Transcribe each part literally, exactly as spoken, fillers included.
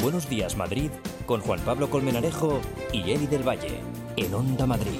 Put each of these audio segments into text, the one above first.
Buenos Días Madrid con Juan Pablo Colmenarejo y Eli del Valle en Onda Madrid.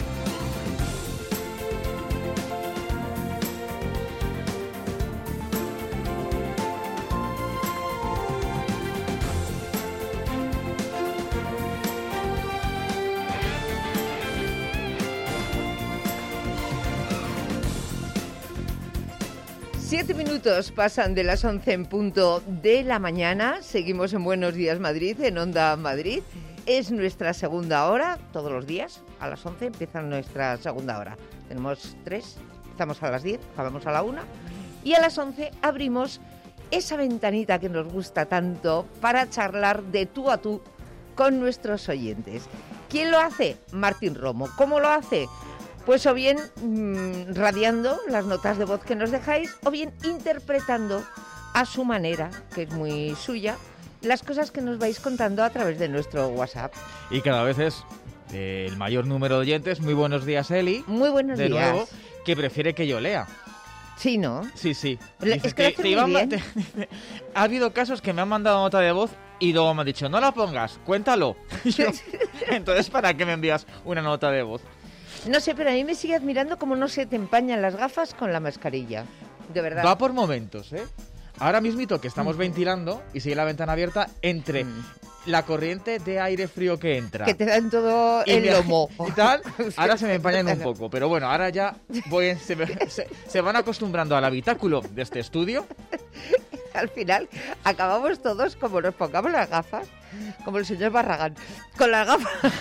Siete minutos pasan de las once en punto de la mañana. Seguimos en Buenos Días Madrid, en Onda Madrid. Es nuestra segunda hora, todos los días. A las once empieza nuestra segunda hora. Tenemos tres, empezamos a las diez, acabamos a la una. Y a las once abrimos esa ventanita que nos gusta tanto para charlar de tú a tú con nuestros oyentes. ¿Quién lo hace? Martín Romo. ¿Cómo lo hace? Pues o bien mmm, radiando las notas de voz que nos dejáis, o bien interpretando a su manera, que es muy suya, las cosas que nos vais contando a través de nuestro WhatsApp. Y cada vez es eh, el mayor número de oyentes. Muy buenos días, Eli. Muy buenos de días. De nuevo, que prefiere que yo lea. Sí, ¿no? Sí, sí. Dice, es que te, te iban, te, te, ha habido casos que me han mandado nota de voz y luego me han dicho, no la pongas, cuéntalo. Yo, entonces, ¿para qué me envías una nota de voz? No sé, pero a mí me sigue admirando cómo no se te empañan las gafas con la mascarilla. De verdad. Va por momentos, ¿eh? Ahora mismito que estamos mm. ventilando y sigue la ventana abierta entre mm. la corriente de aire frío que entra. Que te dan todo el lomo. Y tal, ahora se me empañan un poco. Pero bueno, ahora ya voy, se, me, se, se van acostumbrando al habitáculo de este estudio. Al final acabamos todos como nos pongamos las gafas, como el señor Barragán, con las gafas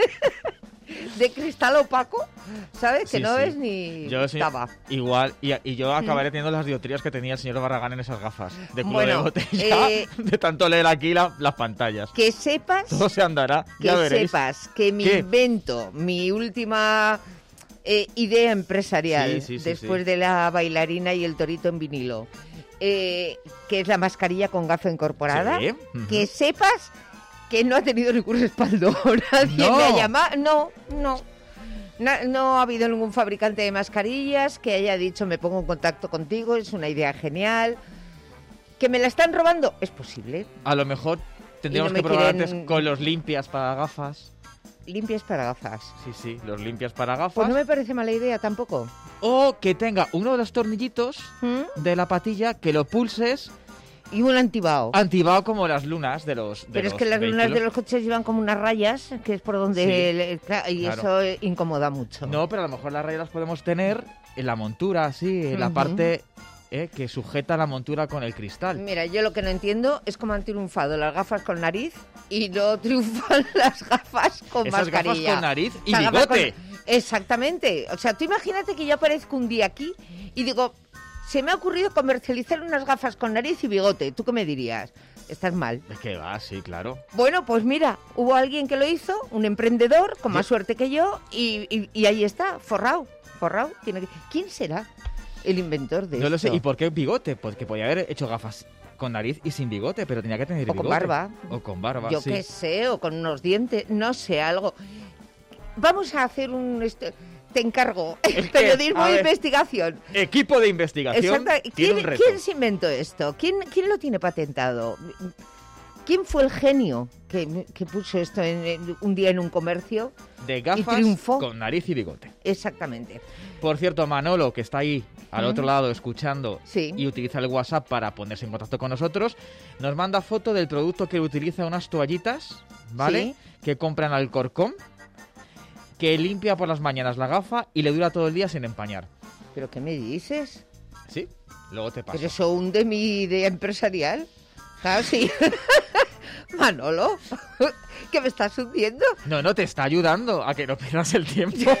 de cristal opaco, ¿sabes? Que sí, no sí. es ni yo, sí, taba. Igual, y, y yo acabaré teniendo las dioptrías que tenía el señor Barragán en esas gafas de culo bueno, de botella, eh, de tanto leer aquí la, las pantallas. Que sepas... Todo se andará, que ya veréis. sepas que mi ¿Qué? invento, mi última eh, idea empresarial, sí, sí, sí, después sí. de la bailarina y el torito en vinilo, eh, que es la mascarilla con gafa incorporada, sí. uh-huh. que sepas... que no ha tenido ningún respaldo. Nadie no. me ha llamado. No, no. No, no ha habido ningún fabricante de mascarillas que haya dicho me pongo en contacto contigo, es una idea genial. ¿Que me la están robando? Es posible. A lo mejor tendríamos no que probar quieren... antes con los limpias para gafas. Limpias para gafas. Sí, sí, los limpias para gafas. Pues no me parece mala idea tampoco. O que tenga uno de los tornillitos ¿Mm? de la patilla, que lo pulses... Y un antibao. Antibao como las lunas de los de Pero los es que las vehículos. lunas de los coches llevan como unas rayas, que es por donde... Sí, le, claro, y claro. eso incomoda mucho. No, pero a lo mejor las rayas las podemos tener en la montura, así, en uh-huh. la parte eh, que sujeta la montura con el cristal. Mira, yo lo que no entiendo es cómo han triunfado las gafas con nariz y no triunfan las gafas con Esas mascarilla. Esas gafas con nariz y o sea, bigote. Con... Exactamente. O sea, tú imagínate que yo aparezco un día aquí y digo... Se me ha ocurrido comercializar unas gafas con nariz y bigote. ¿Tú qué me dirías? Estás mal. Es que va, sí, claro. Bueno, pues mira, hubo alguien que lo hizo, un emprendedor, con más suerte que yo, y, y, y ahí está, forrado, forrado. Tiene que... ¿Quién será el inventor de esto? No lo sé. ¿Y por qué bigote? Porque podía haber hecho gafas con nariz y sin bigote, pero tenía que tener o bigote. O con barba. O con barba, Yo sí. qué sé, o con unos dientes, no sé, algo. Vamos a hacer un... Este... Te encargo. El periodismo de investigación. Equipo de investigación. Exacto. ¿Quién, ¿Quién se inventó esto? ¿Quién, ¿Quién lo tiene patentado? ¿Quién fue el genio que, que puso esto en, en, un día en un comercio? De gafas y triunfó? Con nariz y bigote. Exactamente. Por cierto, Manolo, que está ahí al ¿Mm? otro lado escuchando sí. y utiliza el WhatsApp para ponerse en contacto con nosotros, nos manda foto del producto que utiliza, unas toallitas, ¿vale? Sí. Que compran al Alcorcón, que limpia por las mañanas la gafa y le dura todo el día sin empañar. ¿Pero qué me dices? Sí, luego te paso. ¿Pero eso hunde mi idea empresarial? Claro, sí. Manolo, ¿que me estás hundiendo? No, no, te está ayudando a que no pierdas el tiempo.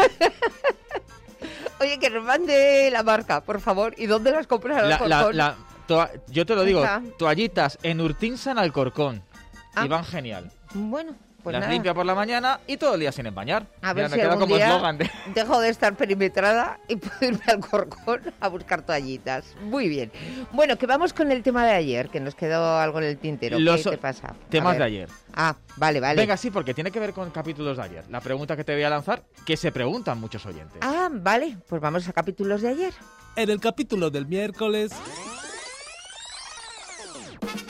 Oye, que nos mande la marca, por favor. ¿Y dónde las compras al Alcorcón? La, la, toa- yo te lo digo, Ajá. toallitas en Urtinsa en Alcorcón. Ah. Y van genial. Bueno. Pues las nada. limpia por la mañana y todo el día sin empañar. A ver Mira, si me algún como día eslogan de... dejo de estar perimetrada y puedo irme al Alcorcón a buscar toallitas. Muy bien. Bueno, que vamos con el tema de ayer, que nos quedó algo en el tintero. Los ¿Qué te pasa? Temas de ayer. Ah, vale, vale. Venga, sí, porque tiene que ver con capítulos de ayer. La pregunta que te voy a lanzar, que se preguntan muchos oyentes. Ah, vale. Pues vamos a capítulos de ayer. En el capítulo del miércoles...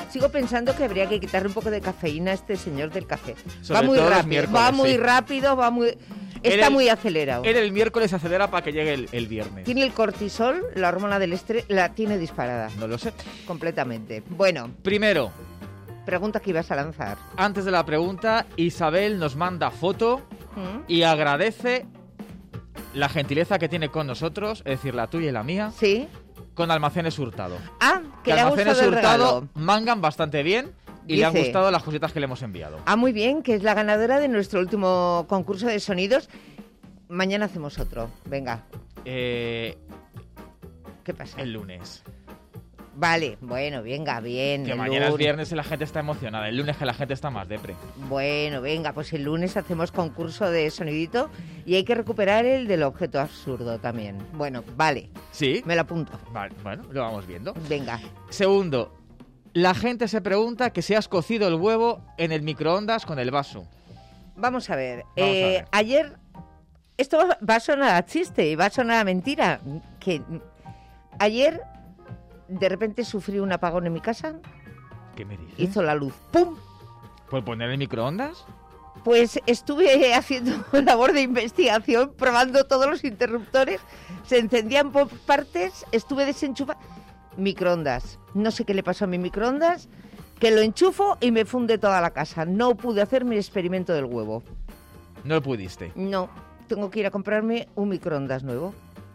sigo pensando que habría que quitarle un poco de cafeína a este señor del café. Sobre va muy todo los rápido, miércoles, va muy sí. rápido, va muy... Está Él el- muy acelerado. Él el miércoles acelera para que llegue el, el viernes. Tiene el cortisol, la hormona del estrés, la tiene disparada No lo sé. completamente. Bueno, Primero, pregunta que ibas a lanzar. antes de la pregunta, Isabel nos manda foto ¿Mm? y agradece la gentileza que tiene con nosotros, es decir, la tuya y la mía, ¿Sí? con Almacenes Hurtado. Ah, que Que le ha Almacenes gustado el Hurtado regalo. mangan bastante bien y le han Dice. gustado las cositas que le hemos enviado. Ah, muy bien, que es la ganadora de nuestro último concurso de sonidos. Mañana hacemos otro. Venga, Eh, ¿qué pasa? el lunes. Vale, bueno, venga, bien. Que el mañana es lunes. viernes y la gente está emocionada. El lunes que la gente está más depre. Bueno, venga, pues el lunes hacemos concurso de sonidito y hay que recuperar el del objeto absurdo también. Bueno, vale, ¿Sí? me lo apunto. Vale, bueno, lo vamos viendo. Venga. Segundo, la gente se pregunta que si has cocido el huevo en el microondas con el vaso. Vamos a ver. Vamos a eh, ver. Ayer, esto va, va a sonar a chiste y va a sonar a mentira. Que ayer, de repente, sufrí un apagón en mi casa, ¿Qué me dices? hizo la luz. ¡Pum! ¿Por poner el microondas? Pues estuve haciendo labor de investigación, probando todos los interruptores, se encendían por partes, estuve desenchufando. Microondas. No sé qué le pasó a mi microondas, que lo enchufo y me funde toda la casa. No pude hacer mi experimento del huevo. No lo pudiste. No, tengo que ir a comprarme un microondas nuevo.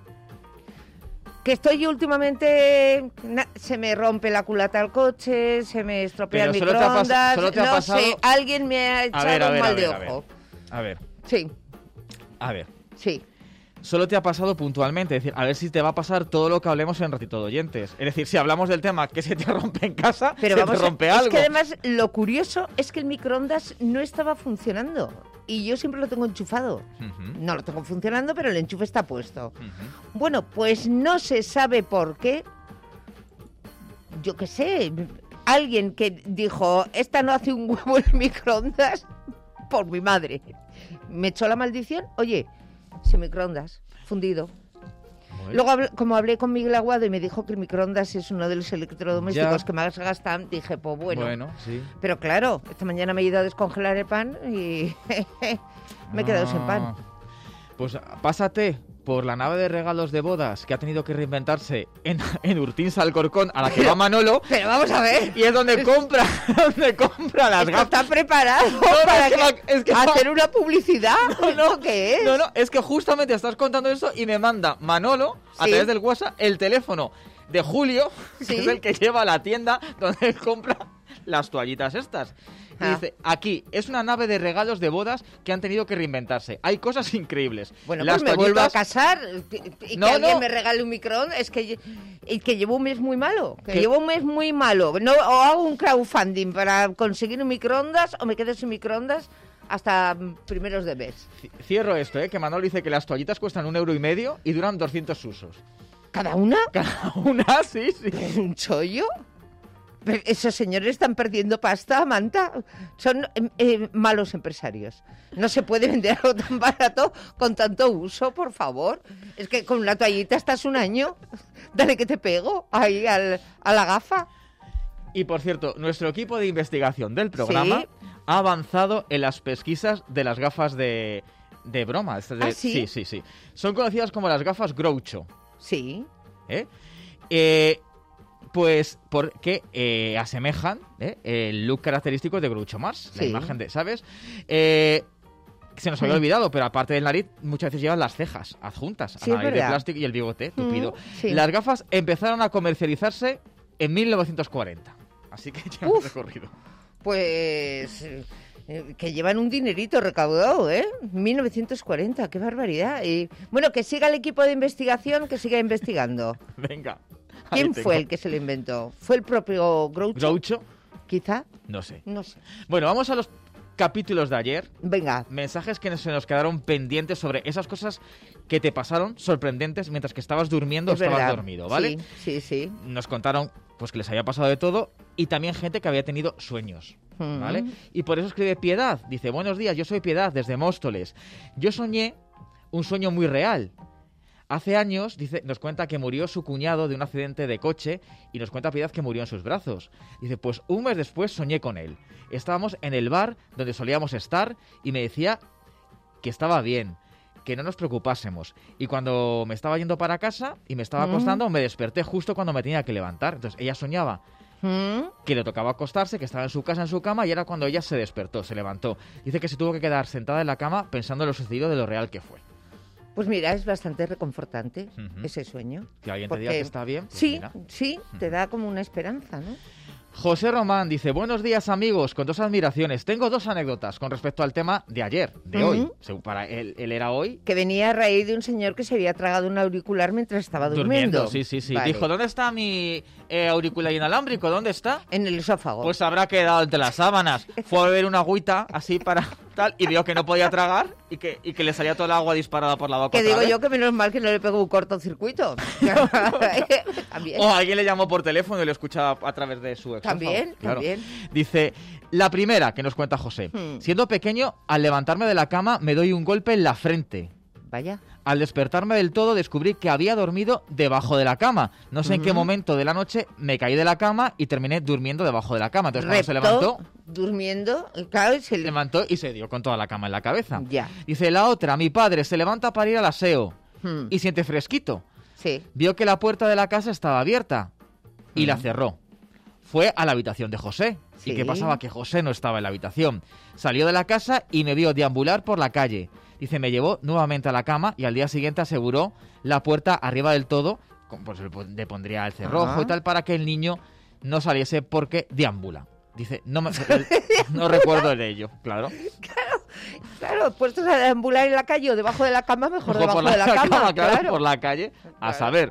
Que estoy yo últimamente, na- se me rompe la culata al coche, se me estropea Pero el solo te ha pas- microondas, solo te ha no pasado- sé, alguien me ha echado ver, a un ver, a mal ver, de a ver. ojo. A ver, Sí, a ver. sí. Solo te ha pasado puntualmente, es decir, a ver si te va a pasar todo lo que hablemos en Ratito de Oyentes. Es decir, si hablamos del tema que se te rompe en casa, Pero se vamos, te rompe a- algo. es que además lo curioso es que el microondas no estaba funcionando y yo siempre lo tengo enchufado. Ujú, No lo tengo funcionando, pero el enchufe está puesto. ujú. Bueno, pues no se sabe por qué. Yo qué sé, alguien que dijo, esta no hace un huevo en el microondas, por mi madre. Me echó la maldición, oye, sin microondas, fundido. Bueno. Luego, hablé- como hablé con Miguel Aguado y me dijo que el microondas es uno de los electrodomésticos Ya. que más gastan, dije, pues bueno. Bueno, sí. Pero claro, esta mañana me he ido a descongelar el pan y me he quedado sin pan. Ah. Pues pásate por la nave de regalos de bodas que ha tenido que reinventarse en, en Urtinsa Alcorcón, a la que va Manolo, Pero vamos a ver, y es donde compra, donde compra las ¿esto gafas. está preparado no, para es que que- va- es que va- hacer una publicidad? No, no, ¿Esto qué es? No, no, es que justamente estás contando eso y me manda Manolo, a Sí. través del WhatsApp, el teléfono de Julio, que Sí. es el que lleva a la tienda donde él compra las toallitas estas. Y Ah. dice, aquí, es una nave de regalos de bodas que han tenido que reinventarse. Hay cosas increíbles. Bueno, Las pues me vuelvo a toallitas- casar y No, que alguien no. me regale un microondas. Es que, lle- y que llevo un mes muy malo. Que ¿Qué? llevo un mes muy malo. No, o hago un crowdfunding para conseguir un microondas o me quedo sin microondas hasta mm, primeros de mes. C- Cierro esto, ¿eh? Que Manolo dice que las toallitas cuestan un euro y medio y duran doscientos usos. ¿Cada una? Cada una, sí, sí. ¿Es un chollo? Pero esos señores están perdiendo pasta, Manta. Son eh, eh, malos empresarios. No se puede vender algo tan barato con tanto uso, por favor. Es que con una toallita estás un año. Dale que te pego ahí al- a la gafa. Y por cierto, nuestro equipo de investigación del programa Sí. ha avanzado en las pesquisas de las gafas de, de broma. Estas de- ¿Ah, sí? sí, sí, sí. Son conocidas como las gafas Groucho. Sí. ¿eh? Eh, pues porque eh, asemejan ¿eh? el look característico de Groucho Marx, la Sí. imagen de, ¿sabes? Eh, se nos había Mm. olvidado, pero aparte del nariz, muchas veces llevan las cejas adjuntas, Sí, a es la nariz de verdad. plástico y el bigote tupido. Mm, sí. Las gafas empezaron a comercializarse en mil novecientos cuarenta, así que ya hemos Uf. recorrido. Pues eh, que llevan un dinerito recaudado, ¿eh? mil novecientos cuarenta, qué barbaridad. Y, bueno, que siga el equipo de investigación, que siga investigando. Venga. ahí ¿Quién tengo. fue el que se lo inventó? ¿Fue el propio Groucho? Groucho? Quizá, No sé. no sé. Bueno, vamos a los capítulos de ayer. Venga, Mensajes que se nos quedaron pendientes sobre esas cosas que te pasaron sorprendentes mientras que estabas durmiendo o es estabas verdad. dormido, ¿vale? Sí, sí, sí. Nos contaron pues que les había pasado de todo y también gente que había tenido sueños, Mm. ¿vale? Y por eso escribe Piedad. Dice, buenos días, yo soy Piedad desde Móstoles. Yo soñé un sueño muy real. Hace años, dice, nos cuenta que murió su cuñado de un accidente de coche y nos cuenta Piedad que murió en sus brazos. Dice, pues un mes después soñé con él. Estábamos en el bar donde solíamos estar y me decía que estaba bien, que no nos preocupásemos. Y cuando me estaba yendo para casa y me estaba acostando, mm. me desperté justo cuando me tenía que levantar. Entonces ella soñaba mm. que le tocaba acostarse, que estaba en su casa, en su cama, y era cuando ella se despertó, se levantó. Dice que se tuvo que quedar sentada en la cama pensando en lo sucedido, de lo real que fue. Pues mira, es bastante reconfortante uh-huh. ese sueño. Que alguien te diga que está bien. Pues sí, mira. sí, te da como una esperanza, ¿no? José Román dice, buenos días amigos, con dos admiraciones. Tengo dos anécdotas con respecto al tema de ayer, de uh-huh. hoy. Según para él, él era hoy. Que venía a raíz de un señor que se había tragado un auricular mientras estaba durmiendo. Durmiendo, sí, sí, sí. Vale. Dijo, ¿dónde está mi eh, auricular inalámbrico? ¿Dónde está? En el esófago. Pues habrá quedado entre las sábanas. Fue a beber una agüita así para tal y vio que no podía tragar y que, y que le salía toda el agua disparada por la boca. Que digo vez. yo que menos mal que no le pegó un cortocircuito. O alguien le llamó por teléfono y lo escuchaba a través de su esófago. También, claro. también. Dice, la primera que nos cuenta José. Hmm. Siendo pequeño, al levantarme de la cama me doy un golpe en la frente. Vaya. Al despertarme del todo descubrí que había dormido debajo de la cama. No sé uh-huh. en qué momento de la noche me caí de la cama y terminé durmiendo debajo de la cama. Entonces cuando se levantó... durmiendo, claro, se le... levantó y se dio con toda la cama en la cabeza. Ya. Dice la otra, mi padre se levanta para ir al aseo hmm. y siente fresquito. Sí. Vio que la puerta de la casa estaba abierta y uh-huh. la cerró. Fue a la habitación de José. Sí. ¿Y qué pasaba? Que José no estaba en la habitación. Salió de la casa y me vio deambular por la calle. Dice, me llevó nuevamente a la cama y al día siguiente aseguró la puerta arriba del todo, pues le pondría el cerrojo Ajá. y tal, para que el niño no saliese porque deambula. Dice, no me no recuerdo de ello, claro. Claro, claro, puestos a deambular en la calle o debajo de la cama, mejor, mejor debajo por la, de la cama, cama claro, claro. por la calle, a claro. saber.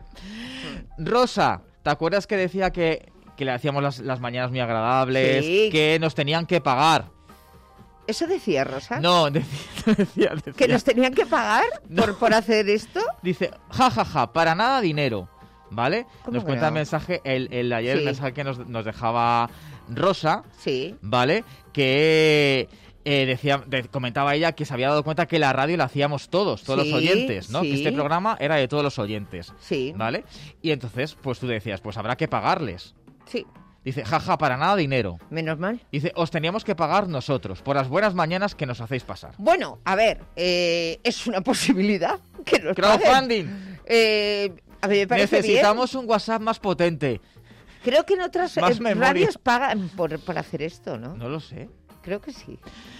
Rosa, ¿te acuerdas que decía que, que le hacíamos las, las mañanas muy agradables, sí. que nos tenían que pagar? ¿Eso decía Rosa? No, decía, decía, decía. ¿Que nos tenían que pagar no. por, por hacer esto? Dice, jajaja, ja, ja, para nada dinero, ¿vale? Nos cuenta no? el mensaje, el, el ayer sí. el mensaje que nos, nos dejaba Rosa, sí. ¿vale? Que eh, decía, de, comentaba ella que se había dado cuenta que la radio la hacíamos todos, todos sí, los oyentes, ¿no? Sí. Que este programa era de todos los oyentes, sí. ¿vale? Y entonces, pues tú decías, pues habrá que pagarles. Sí. Dice, jaja, ja, para nada dinero. Menos mal. Dice, os teníamos que pagar nosotros por las buenas mañanas que nos hacéis pasar. Bueno, a ver, eh, es una posibilidad que nos crowdfunding. Eh, a mí me parece Necesitamos bien. un WhatsApp más potente. Creo que en otras eh, radios pagan por, por hacer esto, ¿no? No lo sé. Creo que sí.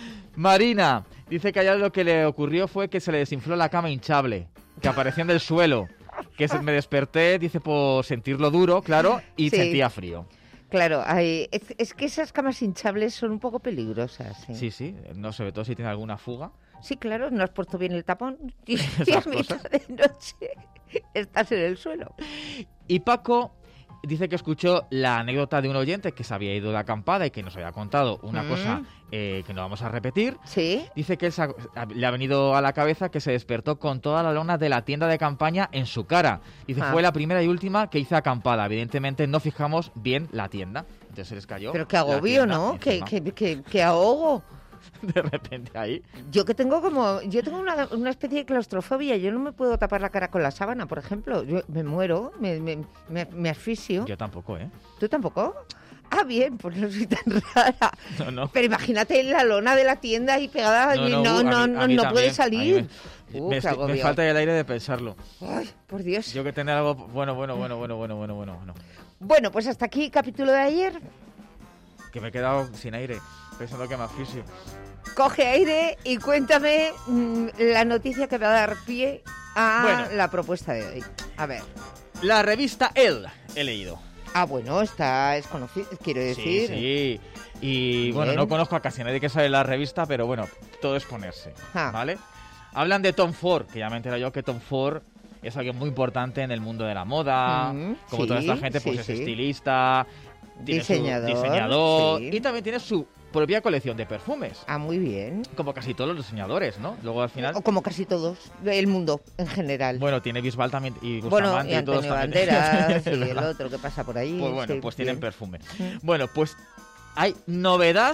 Marina dice que allá lo que le ocurrió fue que se le desinfló la cama hinchable, que apareció en el suelo, que se, me desperté, dice, por sentirlo duro, claro, y sí. sentía frío. Claro, hay, es, es que esas camas hinchables son un poco peligrosas. ¿eh? Sí, sí, no, sobre todo si tiene alguna fuga. Sí, claro, no has puesto bien el tapón y, y a mitad de noche estás en el suelo. Y Paco dice que escuchó la anécdota de un oyente que se había ido de acampada y que nos había contado una mm. cosa eh, que no vamos a repetir. Sí. Dice que él se ha, le ha venido a la cabeza que se despertó con toda la lona de la tienda de campaña en su cara. Dice, ah. fue la primera y última que hice acampada. Evidentemente no fijamos bien la tienda. Entonces se les cayó. Pero qué agobio, ¿no? Qué, qué, qué, qué ahogo. De repente ahí. Yo que tengo como... Yo tengo una, una especie de claustrofobia. Yo no me puedo tapar la cara con la sábana, por ejemplo. Yo me muero, me, me, me, me asfixio. Yo tampoco, ¿eh? ¿Tú tampoco? Ah, bien, pues no soy tan rara. No, no. Pero imagínate la lona de la tienda ahí pegada. No, no, no, no, no, no puede salir. Me, uh, me, estoy, me falta el aire de pensarlo. Ay, por Dios. Yo que tener algo... Bueno, bueno, bueno, bueno, bueno, bueno, bueno, bueno. Bueno, pues hasta aquí capítulo de ayer. Que me he quedado sin aire, pensando que me asfixio. Coge aire y cuéntame mmm, la noticia que va a dar pie a bueno, la propuesta de hoy. A ver. La revista Elle, he leído. Ah, bueno, esta es conocida, quiero decir. Sí, sí. Y bien. Bueno, no conozco a casi nadie que sale en la revista, pero bueno, todo es ponerse, ah. ¿vale? Hablan de Tom Ford, que ya me entero yo que Tom Ford es alguien muy importante en el mundo de la moda. Mm, como sí, toda esta gente, pues sí, es sí. estilista, diseñador, diseñador sí. y también tiene su propia colección de perfumes. Ah, muy bien. Como casi todos los diseñadores, ¿no? Luego al final... O como casi todos, el mundo en general. Bueno, tiene Bisbal también y Bustamante bueno, y, y todos también. Banderas y el otro que pasa por ahí. Pues bueno, sí, pues sí. tienen perfume. Bueno, pues hay novedad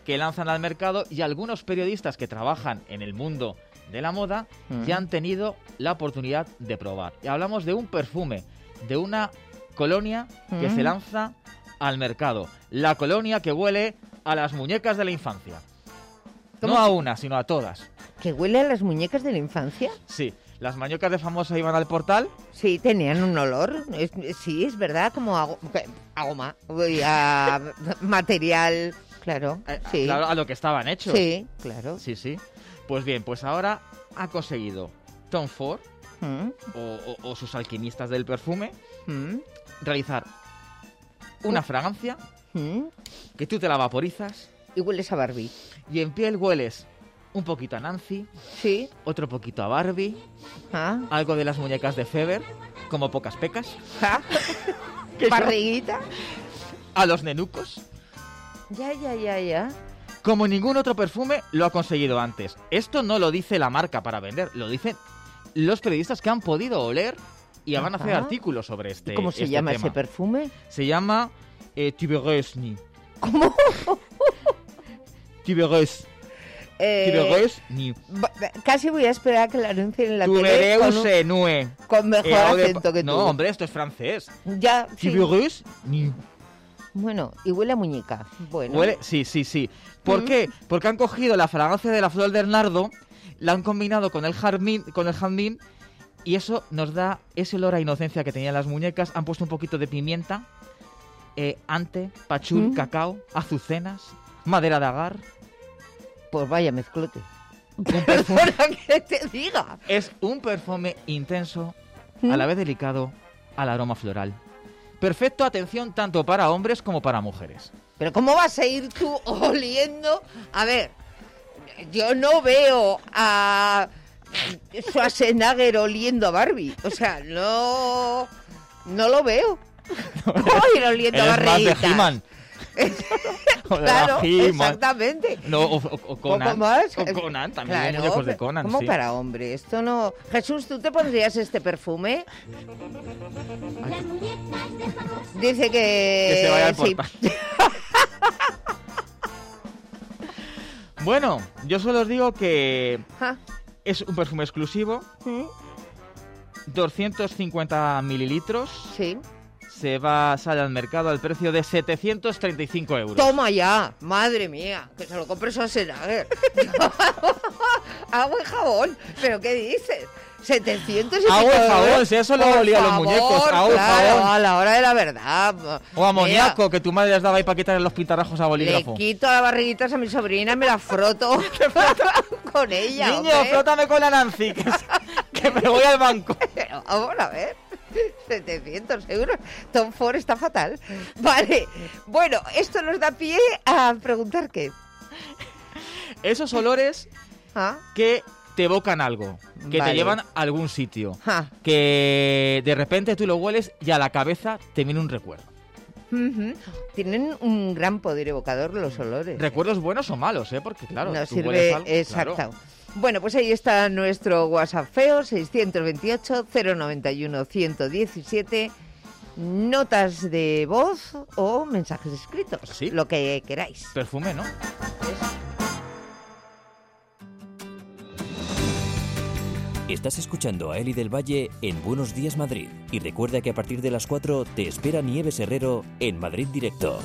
que lanzan al mercado y algunos periodistas que trabajan en el mundo de la moda mm. ya han tenido la oportunidad de probar. Y hablamos de un perfume, de una colonia mm. que se lanza al mercado. La colonia que huele a las muñecas de la infancia. No a una, sino a todas. ¿Que huele a las muñecas de la infancia? Sí. Las muñecas de famosa iban al portal. Sí, tenían un olor. Es, sí, es verdad, como a, a goma, a material, claro. Sí. A, a lo que estaban hechos. Sí, claro. Sí, sí. Pues bien, pues ahora ha conseguido Tom Ford mm. o, o, o sus alquimistas del perfume mm. realizar una uh. fragancia mm. que tú te la vaporizas. Y hueles a Barbie. Y en piel hueles un poquito a Nancy, sí, otro poquito a Barbie, ¿ah? Algo de las muñecas de Feber, como pocas pecas. ¿Ah? ¿Barriguita? A los nenucos. Ya, ya, ya, ya. Como ningún otro perfume lo ha conseguido antes. Esto no lo dice la marca para vender, lo dicen los periodistas que han podido oler y van a hacer artículos sobre este ¿Cómo se este llama tema. ese perfume? Se llama eh, Tuberosny. ¿Cómo? Tubereus. Eh, Tubereus ni. Casi voy a esperar a que la anuncien en la Tubereus tele. Con, un, con mejor eh, acento de, que tú. No, hombre, esto es francés. Ya, Tubereus sí. ni. Bueno, y huele a muñeca. Bueno. Huele, sí, sí, sí. ¿Por mm. qué? Porque han cogido la fragancia de la flor del nardo, la han combinado con el jazmín, con el jazmín, y eso nos da ese olor a inocencia que tenían las muñecas. Han puesto un poquito de pimienta, eh, ante, pachul, mm. cacao, azucenas, madera de agar. Pues vaya mezclote. Un perfume que te diga. Es un perfume intenso, ¿Mm? a la vez delicado, al aroma floral. Perfecto, atención, tanto para hombres como para mujeres. Pero ¿cómo vas a ir tú oliendo? A ver, yo no veo a Schwarzenegger oliendo a Barbie. O sea, no, no lo veo. ¿Cómo ir oliendo a barriguitas? Más de He-Man. Claro, exactamente. No, o, o, o Conan. Más? O Conan, también claro, hay muñecos de Conan. ¿Cómo sí. para hombre? Esto no... Jesús, ¿tú te pondrías este perfume? Ay. Dice que... Que se vaya al portal. Sí. Bueno, yo solo os digo que ¿Ah? es un perfume exclusivo. ¿Mm? doscientos cincuenta mililitros. Sí. Se va, sale al mercado al precio de setecientos treinta y cinco euros. ¡Toma ya! ¡Madre mía! Que se lo compre Schwarzenegger. Agua y jabón. ¿Pero qué dices? setecientos y agua y jabón, si eso lo olía a los muñecos. Agua y claro, jabón. A la hora de la verdad. O amoníaco, que tu madre les daba ahí para quitarle los pintarrajos a bolígrafo. Le quito las barriguitas a mi sobrina y me las froto con ella. Niño, hombre. frótame con la Nancy, que, que me voy al banco. Pero vamos a ver. setecientos euros. Tom Ford está fatal. Vale. Bueno, esto nos da pie a preguntar qué. Esos olores ¿Ah? que te evocan algo, que vale. te llevan a algún sitio, ¿Ah? que de repente tú lo hueles y a la cabeza te viene un recuerdo. Uh-huh. Tienen un gran poder evocador los olores. Recuerdos buenos o malos, ¿eh? Porque claro, no tú sirve, hueles algo, exacto. Claro. Bueno, pues ahí está nuestro WhatsApp feo, seiscientos veintiocho, cero noventa y uno, ciento diecisiete, notas de voz o mensajes escritos, ¿Sí? lo que queráis. Perfume, ¿no? Estás escuchando a Eli del Valle en Buenos Días Madrid. Y recuerda que a partir de las cuatro te espera Nieves Herrero en Madrid Directo.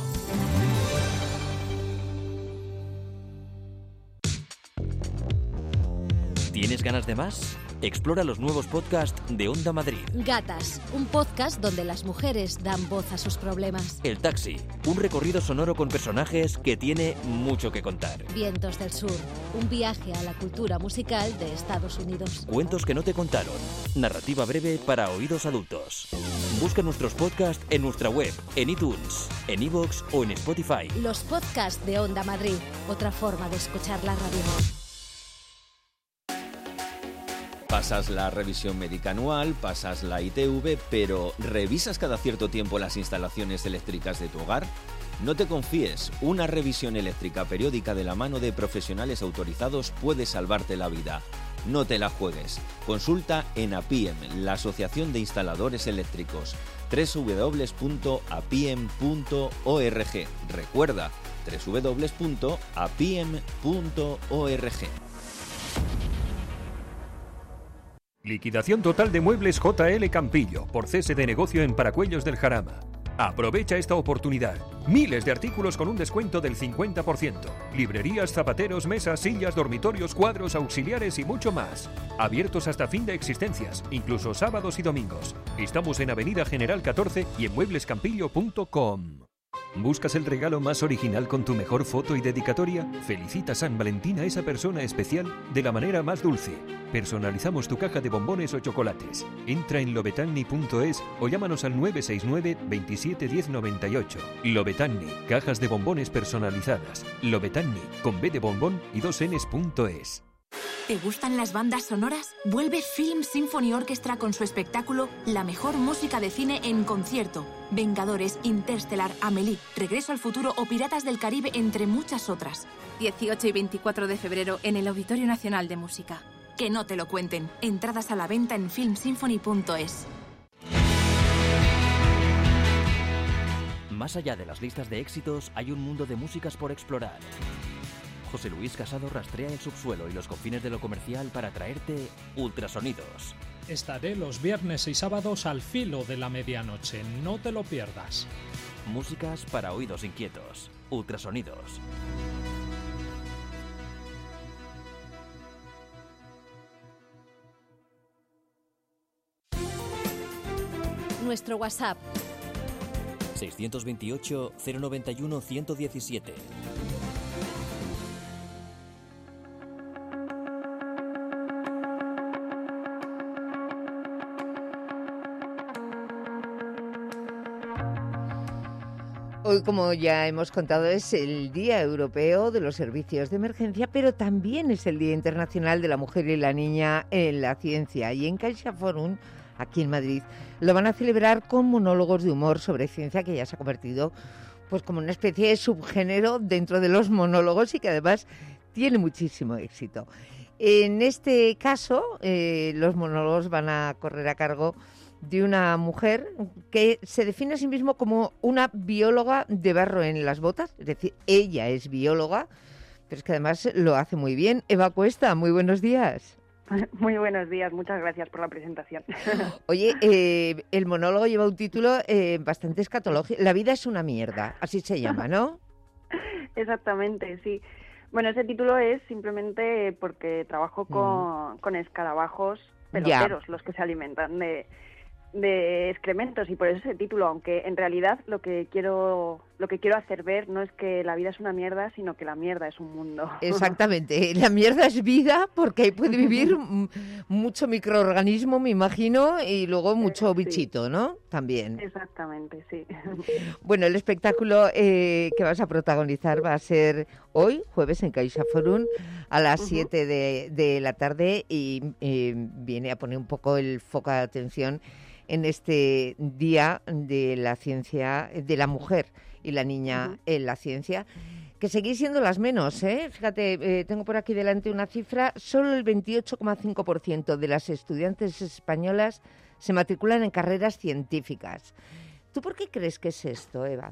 ¿Tienes ganas de más? Explora los nuevos podcasts de Onda Madrid. Gatas, un podcast donde las mujeres dan voz a sus problemas. El Taxi, un recorrido sonoro con personajes que tiene mucho que contar. Vientos del Sur, un viaje a la cultura musical de Estados Unidos. Cuentos que no te contaron, narrativa breve para oídos adultos. Busca nuestros podcasts en nuestra web, en iTunes, en iVoox o en Spotify. Los podcasts de Onda Madrid, otra forma de escuchar la radio. Pasas la revisión médica anual, pasas la I T V, pero ¿revisas cada cierto tiempo las instalaciones eléctricas de tu hogar? No te confíes, una revisión eléctrica periódica de la mano de profesionales autorizados puede salvarte la vida. No te la juegues. Consulta en APIEM, la Asociación de Instaladores Eléctricos, doble u doble u doble u punto apiem punto org. Recuerda, doble u doble u doble u punto a p i e m punto org. Liquidación total de muebles J L Campillo por cese de negocio en Paracuellos del Jarama. Aprovecha esta oportunidad. Miles de artículos con un descuento del cincuenta por ciento. Librerías, zapateros, mesas, sillas, dormitorios, cuadros, auxiliares y mucho más. Abiertos hasta fin de existencias, incluso sábados y domingos. Estamos en Avenida General catorce y en muebles campillo punto com. ¿Buscas el regalo más original con tu mejor foto y dedicatoria? Felicita San Valentín a esa persona especial de la manera más dulce. Personalizamos tu caja de bombones o chocolates. Entra en lobetanni punto es o llámanos al nueve seis nueve, veintisiete diez noventa y ocho. Lobetanni, cajas de bombones personalizadas. Lobetanni, con B de bombón y dos Ns punto es. ¿Te gustan las bandas sonoras? Vuelve Film Symphony Orchestra con su espectáculo La mejor música de cine en concierto. Vengadores, Interstellar, Amélie, Regreso al futuro o Piratas del Caribe, entre muchas otras. dieciocho y veinticuatro de febrero en el Auditorio Nacional de Música. Que no te lo cuenten. Entradas a la venta en film symphony punto es. Más allá de las listas de éxitos, hay un mundo de músicas por explorar. José Luis Casado rastrea el subsuelo y los confines de lo comercial para traerte Ultrasonidos. Estaré los viernes y sábados al filo de la medianoche. No te lo pierdas. Músicas para oídos inquietos. Ultrasonidos. Nuestro WhatsApp seiscientos veintiocho, cero noventa y uno, ciento diecisiete. Hoy, como ya hemos contado, es el Día Europeo de los Servicios de Emergencia, pero también es el Día Internacional de la Mujer y la Niña en la Ciencia. Y en CaixaForum, aquí en Madrid, lo van a celebrar con monólogos de humor sobre ciencia, que ya se ha convertido pues como una especie de subgénero dentro de los monólogos y que además tiene muchísimo éxito. En este caso, eh, los monólogos van a correr a cargo de una mujer que se define a sí misma como una bióloga de barro en las botas, es decir, ella es bióloga, pero es que además lo hace muy bien. Eva Cuesta, muy buenos días. Muy buenos días, muchas gracias por la presentación. Oye, eh, el monólogo lleva un título eh, bastante escatológico, La vida es una mierda, así se llama, ¿no? Exactamente, sí. Bueno, ese título es simplemente porque trabajo con, mm. con escarabajos peloteros, ya. Los que se alimentan de... de excrementos, y por eso ese título, aunque en realidad lo que quiero lo que quiero hacer ver no es que la vida es una mierda, sino que la mierda es un mundo. Exactamente, la mierda es vida porque ahí puede vivir mucho microorganismo, me imagino, y luego mucho bichito, sí. ¿No? También. Exactamente, sí. Bueno, el espectáculo eh, que vas a protagonizar va a ser hoy, jueves, en CaixaForum, a las siete uh-huh. de, de la tarde, y eh, viene a poner un poco el foco de atención en este Día de la Ciencia, de la Mujer y la Niña uh-huh. en la Ciencia, que seguís siendo las menos, ¿eh? Fíjate, eh, tengo por aquí delante una cifra, solo el veintiocho coma cinco por ciento de las estudiantes españolas se matriculan en carreras científicas. ¿Tú por qué crees que es esto, Eva?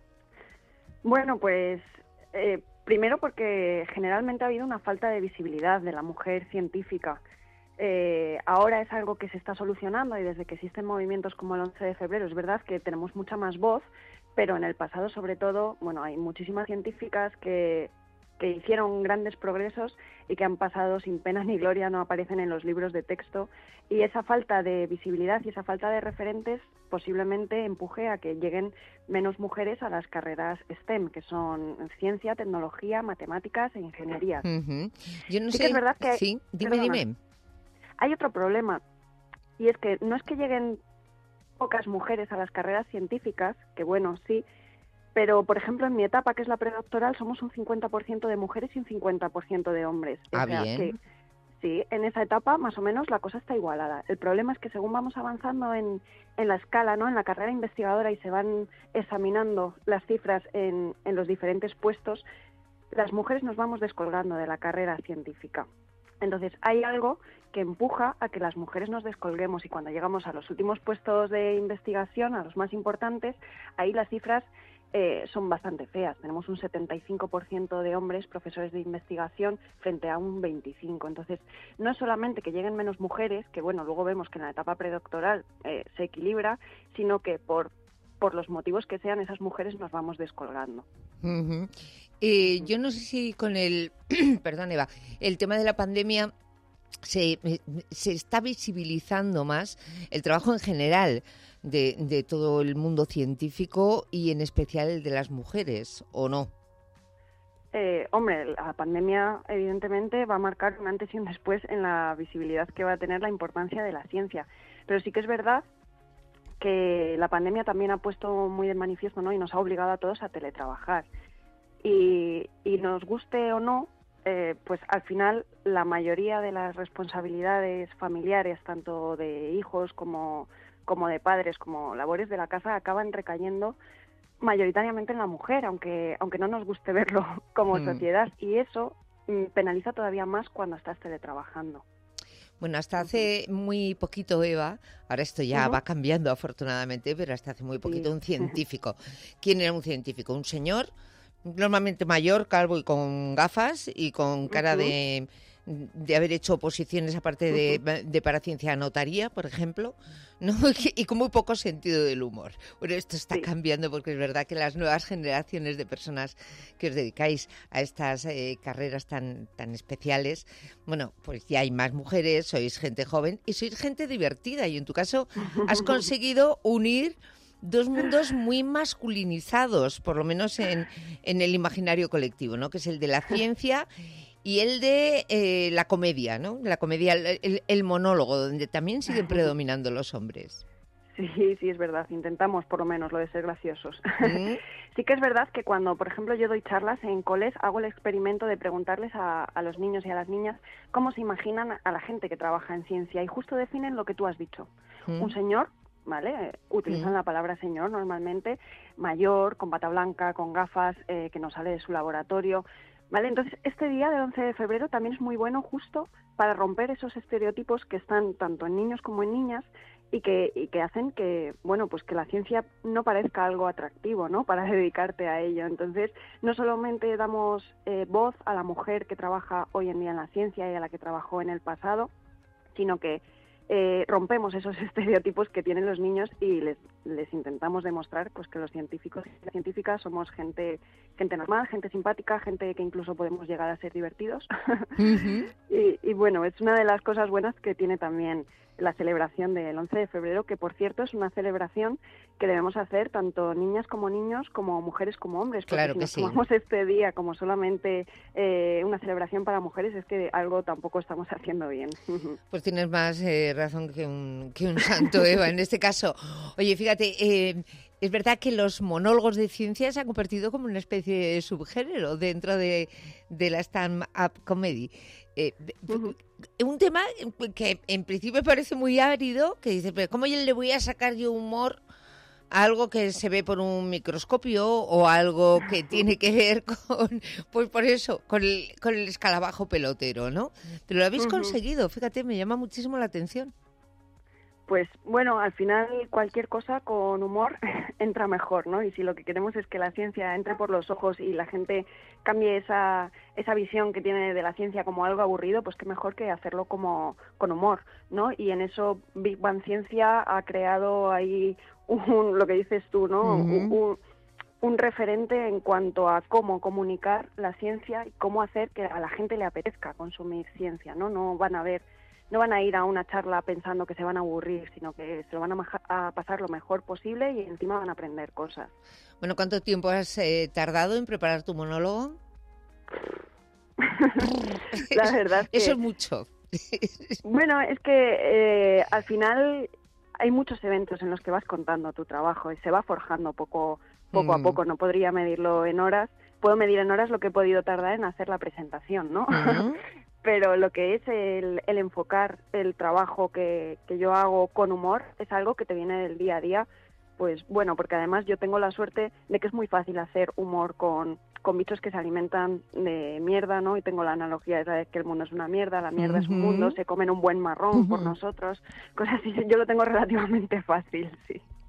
Bueno, pues eh, primero porque generalmente ha habido una falta de visibilidad de la mujer científica. Eh, ahora es algo que se está solucionando, y desde que existen movimientos como el once de febrero es verdad que tenemos mucha más voz, pero en el pasado sobre todo, bueno, hay muchísimas científicas que, que hicieron grandes progresos y que han pasado sin pena ni gloria, no aparecen en los libros de texto, y esa falta de visibilidad y esa falta de referentes posiblemente empuje a que lleguen menos mujeres a las carreras STEM, que son ciencia, tecnología, matemáticas e ingeniería. Uh-huh. Yo no sí sé... que es verdad que... Sí, dime, perdona, dime. Hay otro problema, y es que no es que lleguen pocas mujeres a las carreras científicas, que bueno, sí, pero por ejemplo en mi etapa, que es la predoctoral, somos un cincuenta por ciento de mujeres y un cincuenta por ciento de hombres. Ah, o sea, bien. Que, sí, en esa etapa más o menos la cosa está igualada. El problema es que según vamos avanzando en, en la escala, ¿no?, en la carrera investigadora, y se van examinando las cifras en, en los diferentes puestos, las mujeres nos vamos descolgando de la carrera científica. Entonces hay algo que empuja a que las mujeres nos descolguemos, y cuando llegamos a los últimos puestos de investigación, a los más importantes, ahí las cifras eh, son bastante feas. Tenemos un setenta y cinco por ciento de hombres profesores de investigación frente a un veinticinco por ciento. Entonces, no es solamente que lleguen menos mujeres, que bueno, luego vemos que en la etapa predoctoral eh, se equilibra, sino que por, por los motivos que sean, esas mujeres nos vamos descolgando. Uh-huh. Eh, yo no sé si con el, perdón Eva, el tema de la pandemia se, se está visibilizando más el trabajo en general de, de todo el mundo científico y en especial el de las mujeres, ¿o no? Eh, hombre, la pandemia evidentemente va a marcar un antes y un después en la visibilidad que va a tener la importancia de la ciencia. Pero sí que es verdad que la pandemia también ha puesto muy de manifiesto, ¿no? Y nos ha obligado a todos a teletrabajar. Y, y nos guste o no, eh, pues al final la mayoría de las responsabilidades familiares, tanto de hijos como, como de padres, como labores de la casa, acaban recayendo mayoritariamente en la mujer, aunque aunque no nos guste verlo como mm. sociedad, y eso mm, penaliza todavía más cuando estás teletrabajando. Bueno, hasta hace muy poquito, Eva, ahora esto ya uh-huh. va cambiando afortunadamente, pero hasta hace muy poquito sí. un científico. ¿Quién era un científico? Un señor normalmente mayor, calvo y con gafas y con cara uh-huh. de, de haber hecho oposiciones aparte de, uh-huh. de para ciencia notaría, por ejemplo, ¿no? Y con muy poco sentido del humor. Bueno, esto está sí. cambiando porque es verdad que las nuevas generaciones de personas que os dedicáis a estas eh, carreras tan, tan especiales, bueno, pues ya hay más mujeres, sois gente joven y sois gente divertida, y en tu caso has conseguido unir dos mundos muy masculinizados, por lo menos en, en el imaginario colectivo, ¿no? Que es el de la ciencia y el de eh, la comedia, ¿no? La comedia, el, el monólogo, donde también siguen predominando los hombres. Sí, sí, es verdad. Intentamos, por lo menos, lo de ser graciosos. ¿Mm? Sí que es verdad que cuando, por ejemplo, yo doy charlas en coles, hago el experimento de preguntarles a, a los niños y a las niñas cómo se imaginan a la gente que trabaja en ciencia, y justo definen lo que tú has dicho. ¿Mm? Un señor, ¿vale? Utilizan mm. la palabra señor normalmente, mayor, con bata blanca, con gafas, eh, que no sale de su laboratorio, ¿vale? Entonces, este día del once de febrero también es muy bueno justo para romper esos estereotipos que están tanto en niños como en niñas y que, y que hacen que, bueno, pues que la ciencia no parezca algo atractivo, ¿no? Para dedicarte a ello. Entonces, no solamente damos eh, voz a la mujer que trabaja hoy en día en la ciencia y a la que trabajó en el pasado, sino que Eh, rompemos esos estereotipos que tienen los niños y les, les intentamos demostrar pues que los científicos y las científicas somos gente gente normal, gente simpática, gente que incluso podemos llegar a ser divertidos. Uh-huh. y, y bueno, es una de las cosas buenas que tiene también la celebración del once de febrero, que por cierto es una celebración que debemos hacer tanto niñas como niños, como mujeres como hombres, porque claro si que nos sí. tomamos este día como solamente eh, una celebración para mujeres, es que algo tampoco estamos haciendo bien. Pues tienes más eh, razón que un, que un santo, Eva, en este caso. Oye, fíjate, eh, es verdad que los monólogos de ciencia se han convertido como una especie de subgénero dentro de, de la stand-up comedy. Eh, uh-huh. Un tema que en principio parece muy árido, que dices, pero ¿cómo le voy a sacar yo humor a algo que se ve por un microscopio o algo que tiene que ver con, pues por eso, con el, con el escarabajo pelotero, ¿no? Pero lo habéis uh-huh. conseguido, fíjate, me llama muchísimo la atención. Pues bueno, al final cualquier cosa con humor entra mejor, ¿no? Y si lo que queremos es que la ciencia entre por los ojos y la gente cambie esa esa visión que tiene de la ciencia como algo aburrido, pues qué mejor que hacerlo como con humor, ¿no? Y en eso Big Bang Ciencia ha creado ahí un, lo que dices tú, ¿no? Uh-huh. Un, un, un referente en cuanto a cómo comunicar la ciencia y cómo hacer que a la gente le apetezca consumir ciencia, ¿no? No van a ver No van a ir a una charla pensando que se van a aburrir, sino que se lo van a, maja- a pasar lo mejor posible y encima van a aprender cosas. Bueno, ¿cuánto tiempo has eh, tardado en preparar tu monólogo? La verdad es que... Eso es mucho. Bueno, es que eh, al final hay muchos eventos en los que vas contando tu trabajo y se va forjando poco, poco mm. a poco. No podría medirlo en horas. Puedo medir en horas lo que he podido tardar en hacer la presentación, ¿no? Mm. Pero lo que es el, el enfocar el trabajo que, que yo hago con humor es algo que te viene del día a día, pues bueno, porque además yo tengo la suerte de que es muy fácil hacer humor con, con bichos que se alimentan de mierda, ¿no? Y tengo la analogía de que el mundo es una mierda, la mierda uh-huh. es un mundo, se comen un buen marrón uh-huh. por nosotros, cosas así. Yo lo tengo relativamente fácil, sí.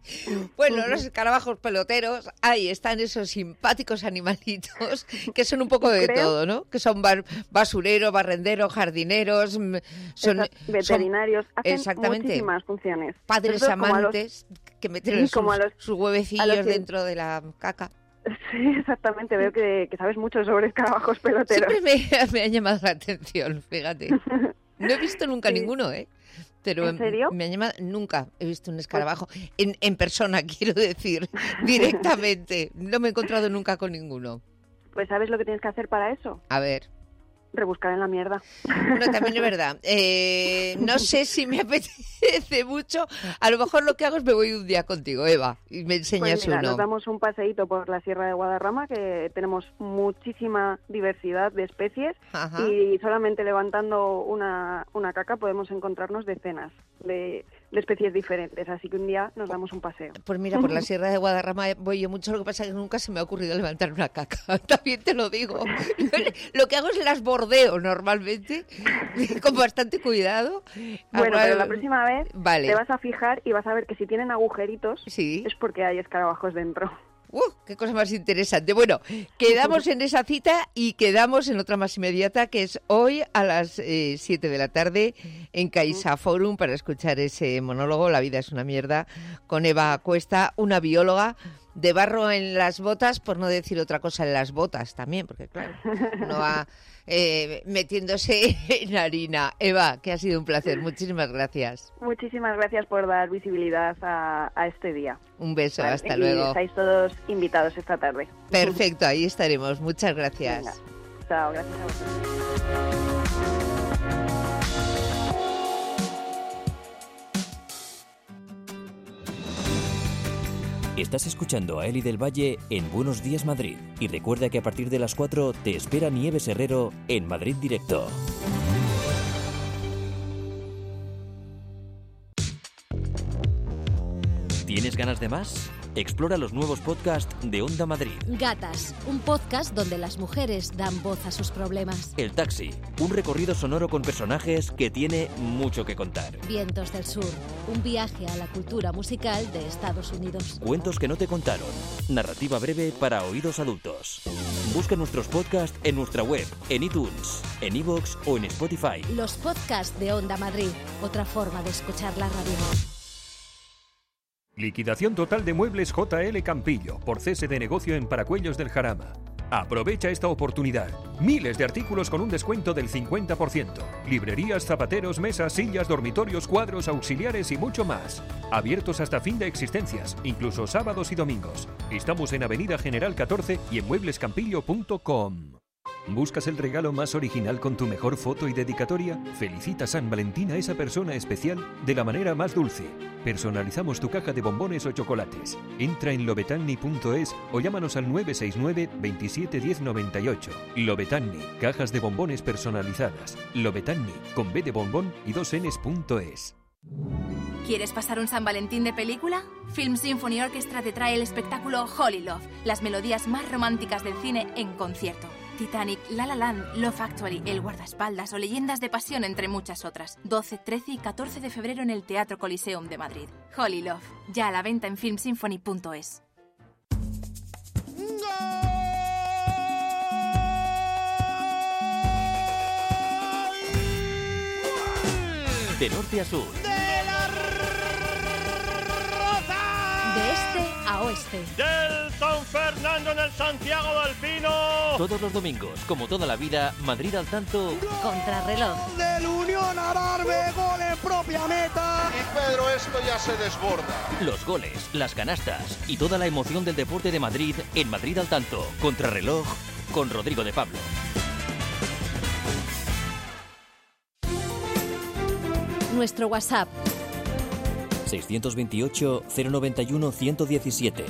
Bueno, los escarabajos peloteros, ahí están esos simpáticos animalitos que son un poco de Creo. todo, ¿no? Que son bar- basureros, barrenderos, jardineros, mm, son, Exact- veterinarios, son hacen exactamente muchísimas funciones. padres Eso es como a los- amantes que meten Sí, sus, como a los- sus huevecillos a los que- dentro de la caca. Sí, exactamente. Veo que, que sabes mucho sobre escarabajos peloteros. Siempre me, me ha llamado la atención, fíjate. No he visto nunca Sí. ninguno, ¿eh? Pero ¿En serio? me ha llamado, nunca he visto un escarabajo en, en persona, quiero decir, directamente. No me he encontrado nunca con ninguno. Pues ¿sabes lo que tienes que hacer para eso? A ver, Rebuscar en la mierda. bueno, también es verdad. Eh, no sé si me apetece mucho. A lo mejor lo que hago es me voy un día contigo, Eva, y me enseñas Pues mira, uno. nos damos un paseíto por la Sierra de Guadarrama, que tenemos muchísima diversidad de especies, Ajá. y solamente levantando una, una caca podemos encontrarnos decenas de, de especies diferentes, así que un día nos damos un paseo. Pues mira, por la Sierra de Guadarrama voy yo mucho, lo que pasa es que nunca se me ha ocurrido levantar una caca, también te lo digo. Lo que hago es las bordeo normalmente, con bastante cuidado. Bueno, Hago- pero la próxima vez Vale. te vas a fijar y vas a ver que si tienen agujeritos Sí. es porque hay escarabajos dentro. ¡Uh! ¡Qué cosa más interesante! Bueno, quedamos en esa cita y quedamos en otra más inmediata, que es hoy a las eh, siete de la tarde en Caixa Forum para escuchar ese monólogo, La vida es una mierda, con Eva Cuesta, una bióloga de barro en las botas, por no decir otra cosa en las botas también, porque claro, no va eh, metiéndose en harina. Eva, que ha sido un placer, muchísimas gracias. Muchísimas gracias por dar visibilidad a, a este día. Un beso, Vale, hasta y luego. estáis todos invitados esta tarde. Perfecto, ahí estaremos. Muchas gracias. Venga. Chao, gracias a vosotros. Estás escuchando a Eli del Valle en Buenos Días Madrid. Y recuerda que a partir de las cuatro te espera Nieves Herrero en Madrid Directo. ¿Tienes ganas de más? Explora los nuevos podcasts de Onda Madrid. Gatas, un podcast donde las mujeres dan voz a sus problemas. El Taxi, un recorrido sonoro con personajes que tiene mucho que contar. Vientos del Sur, un viaje a la cultura musical de Estados Unidos. Cuentos que no te contaron. Narrativa breve para oídos adultos. Busca nuestros podcasts en nuestra web, en iTunes, en iVoox o en Spotify. Los podcasts de Onda Madrid, otra forma de escuchar la radio. Liquidación total de muebles J L Campillo por cese de negocio en Paracuellos del Jarama. Aprovecha esta oportunidad. Miles de artículos con un descuento del cincuenta por ciento. Librerías, zapateros, mesas, sillas, dormitorios, cuadros, auxiliares y mucho más. Abiertos hasta fin de existencias, incluso sábados y domingos. Estamos en Avenida General catorce y en muebles campillo punto com. ¿Buscas el regalo más original con tu mejor foto y dedicatoria? Felicita San Valentín a esa persona especial de la manera más dulce. Personalizamos tu caja de bombones o chocolates. Entra en lobetanni punto es o llámanos al nueve seis nueve, veintisiete diez noventa y ocho. Lobetanni, cajas de bombones personalizadas. Lobetanni, con B de bombón y dos Ns punto es. ¿Quieres pasar un San Valentín de película? Film Symphony Orchestra te trae el espectáculo Holy Love, las melodías más románticas del cine en concierto. Titanic, La La Land, Love Actually, El Guardaespaldas o Leyendas de Pasión, entre muchas otras. doce, trece y catorce de febrero en el Teatro Coliseum de Madrid. Holy Love, ya a la venta en film symphony punto es. De norte a sur. De este a oeste. Del San Fernando en el Santiago del Pino. Todos los domingos, como toda la vida, Madrid al tanto. Contrarreloj. Del Unión a Barbe, gol en propia meta. Y Pedro, esto ya se desborda. Los goles, las canastas y toda la emoción del deporte de Madrid en Madrid al tanto. Contrarreloj con Rodrigo de Pablo. Nuestro WhatsApp. seiscientos veintiocho, cero noventa y uno, ciento diecisiete.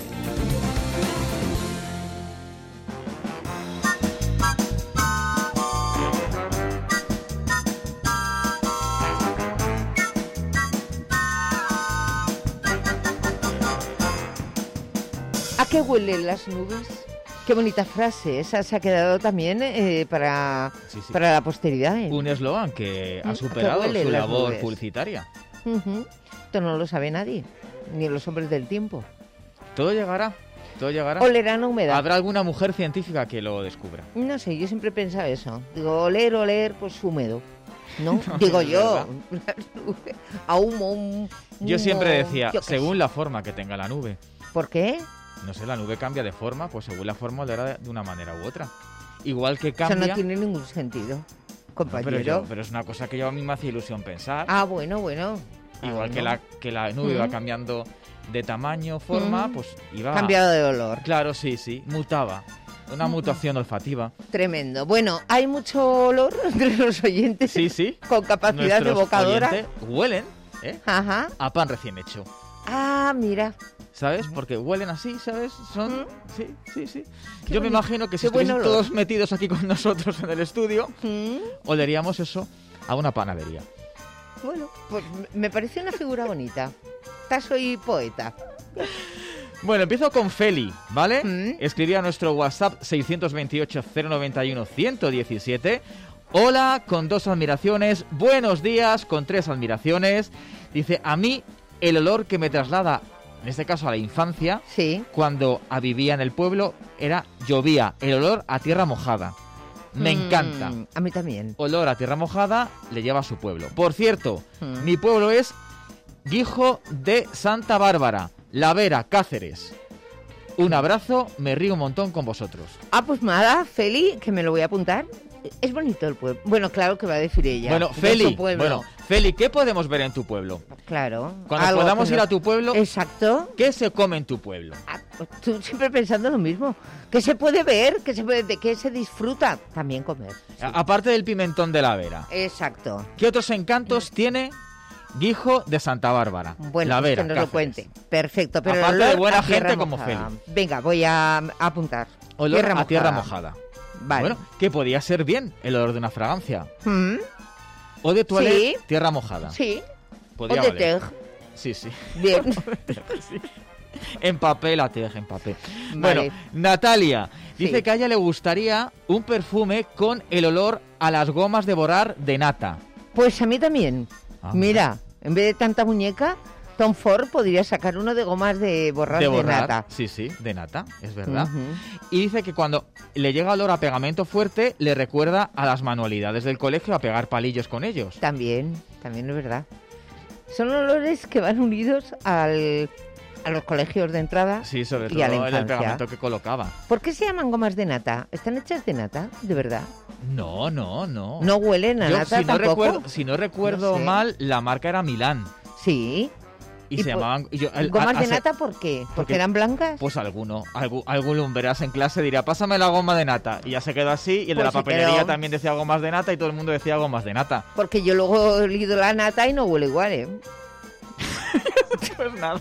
¿A qué huelen las nubes? Qué bonita frase, esa se ha quedado también eh, para, Sí, sí. para la posteridad. ¿eh? Un eslogan que Mm, ha ¿a qué superado huelen su las labor nubes? publicitaria. Ujú. Esto no lo sabe nadie. ni los hombres del tiempo. Todo llegará, todo llegará. Olerán a humedad. Habrá alguna mujer científica que lo descubra. No sé, yo siempre he pensado eso. Digo, oler, oler, pues húmedo. ¿No? No, Digo es yo. A humo, un, Yo siempre decía, yo qué según sé. la forma que tenga la nube. ¿Por qué? No sé, la nube cambia de forma, pues según la forma olerá de, de una manera u otra. Igual que Eso cambia... no tiene ningún sentido, No, compañero. pero, yo- pero es una cosa que yo a mí me hace ilusión pensar. Ah, bueno, bueno. Igual Ah, que, no. la, que la nube iba Mm. cambiando de tamaño, forma, Mm. pues iba... Cambiado de olor. Claro, sí, sí, mutaba. Una mutación olfativa. Tremendo. Bueno, hay mucho olor entre los oyentes. Sí, sí. Con capacidad Nuestros evocadora. oyentes huelen, ¿eh? Ajá. A pan recién hecho. Ah, mira. ¿Sabes? Porque huelen así, ¿sabes? Son... Sí, sí, sí. Qué Yo me bonito. imagino que si Qué buen estuviesen olor. todos metidos aquí con nosotros en el estudio, Mm. oleríamos eso a una panadería. Bueno, pues me parece una figura bonita. Ta, soy poeta. Bueno, empiezo con Feli, ¿vale? Mm. Escribí a nuestro WhatsApp seiscientos veintiocho, cero noventa y uno, ciento diecisiete. Hola, con dos admiraciones. Buenos días, con tres admiraciones. Dice, a mí el olor que me traslada, en este caso a la infancia, Sí. cuando a- vivía en el pueblo, era llovía, el olor a tierra mojada. Me Mm, encanta. A mí también. Olor a tierra mojada le lleva a su pueblo. Por cierto, Mm. mi pueblo es Guijo de Santa Bárbara, La Vera, Cáceres. Un abrazo, me río un montón con vosotros. Ah, pues nada, Feli, que me lo voy a apuntar. Es bonito el pueblo. Bueno, claro que va a decir ella. bueno, de Feli, su pueblo. bueno, Feli, ¿qué podemos ver en tu pueblo? Claro. Cuando algo podamos que ir no- a tu pueblo, Exacto. ¿qué se come en tu pueblo? Ah, pues tú siempre pensando lo mismo. ¿Qué se puede ver? ¿Qué se puede, ¿De qué se disfruta? También comer. Sí. A- Aparte del pimentón de La Vera, Exacto. ¿qué otros encantos tiene Guijo de Santa Bárbara? Bueno, La pues Vera, que nos Cáceres. lo cuente. Perfecto. Pero Aparte el olor de buena a tierra gente como mojada. Venga, voy a, a apuntar. Olor a tierra mojada. Vale. Bueno, que podía ser bien el olor de una fragancia. Mm, O de toilette, Sí. tierra mojada. sí. Podía o de valer. tej. Sí, sí. Bien. Sí. En papel, a tej, en papel. Vale. Bueno, Natalia dice Sí. que a ella le gustaría un perfume con el olor a las gomas de borrar de nata. Pues a mí también. Ah, Mira, en vez de tanta muñeca, Tom Ford podría sacar uno de gomas de borrar de, de borrar. nata. Sí, sí, de nata, es verdad. Ujú. Y dice que cuando le llega olor a pegamento fuerte, le recuerda a las manualidades del colegio, a pegar palillos con ellos. También, también es verdad. Son olores que van unidos al, a los colegios de entrada. Sí, sobre Y a la todo el del infancia. pegamento que colocaba. ¿Por qué se llaman gomas de nata? ¿Están hechas de nata? ¿De verdad? No, no, no. ¿No huelen a Yo, nata si, no tampoco? recuerdo, si no recuerdo No sé. mal, la marca era Milán. Sí. Y, ¿Y se por- llamaban... y yo- el- ¿Gomas a- de hace- nata por qué? ¿Porque porque- eran blancas? Pues alguno, algún, algún lumberas en clase diría, pásame la goma de nata. Y ya se quedó así. Y el de Pues la se papelería quedó. también decía gomas de nata y todo el mundo decía gomas de nata. Porque yo luego he olido la nata y no huele igual, ¿eh? Pues nada.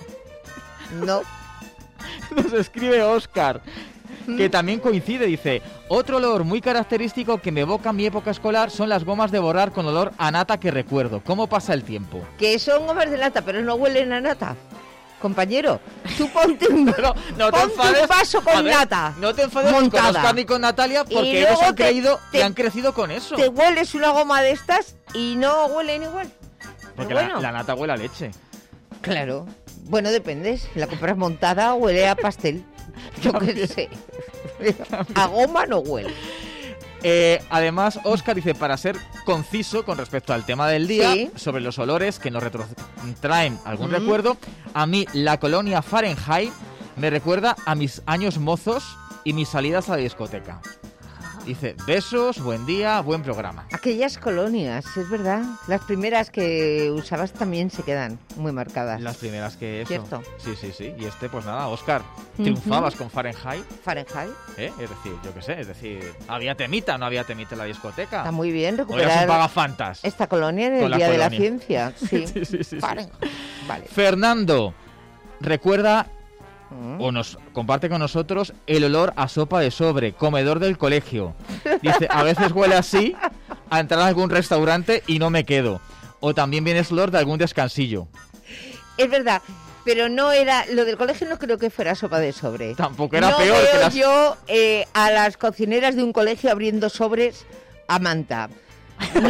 No. Nos escribe Óscar, ¿Mm? que también coincide, dice, otro olor muy característico que me evoca mi época escolar son las gomas de borrar con olor a nata que recuerdo. ¿Cómo pasa el tiempo? Que son gomas de nata, pero no huelen a nata. Compañero, tú ponte un, Pero no te ponte enfades. un vaso A con ver, nata. No te enfades ni con montada. Óscar ni con Natalia Y porque ellos luego han te- creído te- y han crecido con eso. Te hueles una goma de estas y no huelen igual. Porque Pero bueno. la, la nata huele a leche. Claro. Bueno, depende. Si la compras montada, huele a pastel. Yo qué También. sé. A goma no huele. Eh, además, Óscar dice, para ser conciso con respecto al tema del día, Sí. sobre los olores que nos retrotraen algún Mm. recuerdo, a mí la colonia Fahrenheit me recuerda a mis años mozos y mis salidas a la discoteca. Dice, besos, buen día, buen programa. Aquellas colonias, es verdad. Las primeras que usabas también se quedan muy marcadas. Las primeras que eso. Cierto. Sí, sí, sí. Y este, pues nada, Óscar, triunfabas con Fahrenheit, Fahrenheit. ¿eh? Es decir, yo qué sé, es decir, ¿había temita o no había temita en la discoteca? Está muy bien ¿O eras un recuperar pagafantas? esta colonia en el Con la Día de la colonia. Ciencia. Sí. Sí, sí, sí, sí. Fahrenheit. Vale. Fernando recuerda Mm. o nos comparte con nosotros el olor a sopa de sobre, comedor del colegio. Dice, a veces huele así a entrar a algún restaurante y no me quedo. O también viene ese olor de algún descansillo. Es verdad, pero no era... Lo del colegio no creo que fuera sopa de sobre. Tampoco era no peor veo que las... yo eh, a las cocineras de un colegio abriendo sobres a manta. No.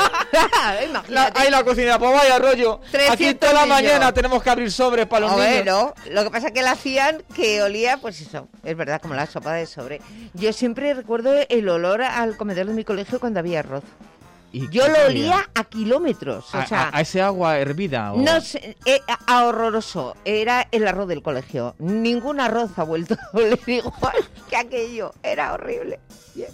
La, ahí la cocina, pues vaya rollo. Aquí toda la niños. mañana tenemos que abrir sobres para los niños. Bueno, lo que pasa es que la hacían que olía, pues eso, es verdad, como la sopa de sobre. Yo siempre recuerdo el olor al comedor de mi colegio cuando había arroz. ¿Y Yo qué lo sabía? olía a kilómetros, o A, sea... a- a ese agua hervida. ¿o? No sé, eh, a, a horroroso. Era el arroz del colegio. Ningún arroz ha vuelto a oler igual que aquello. Era horrible. Bien.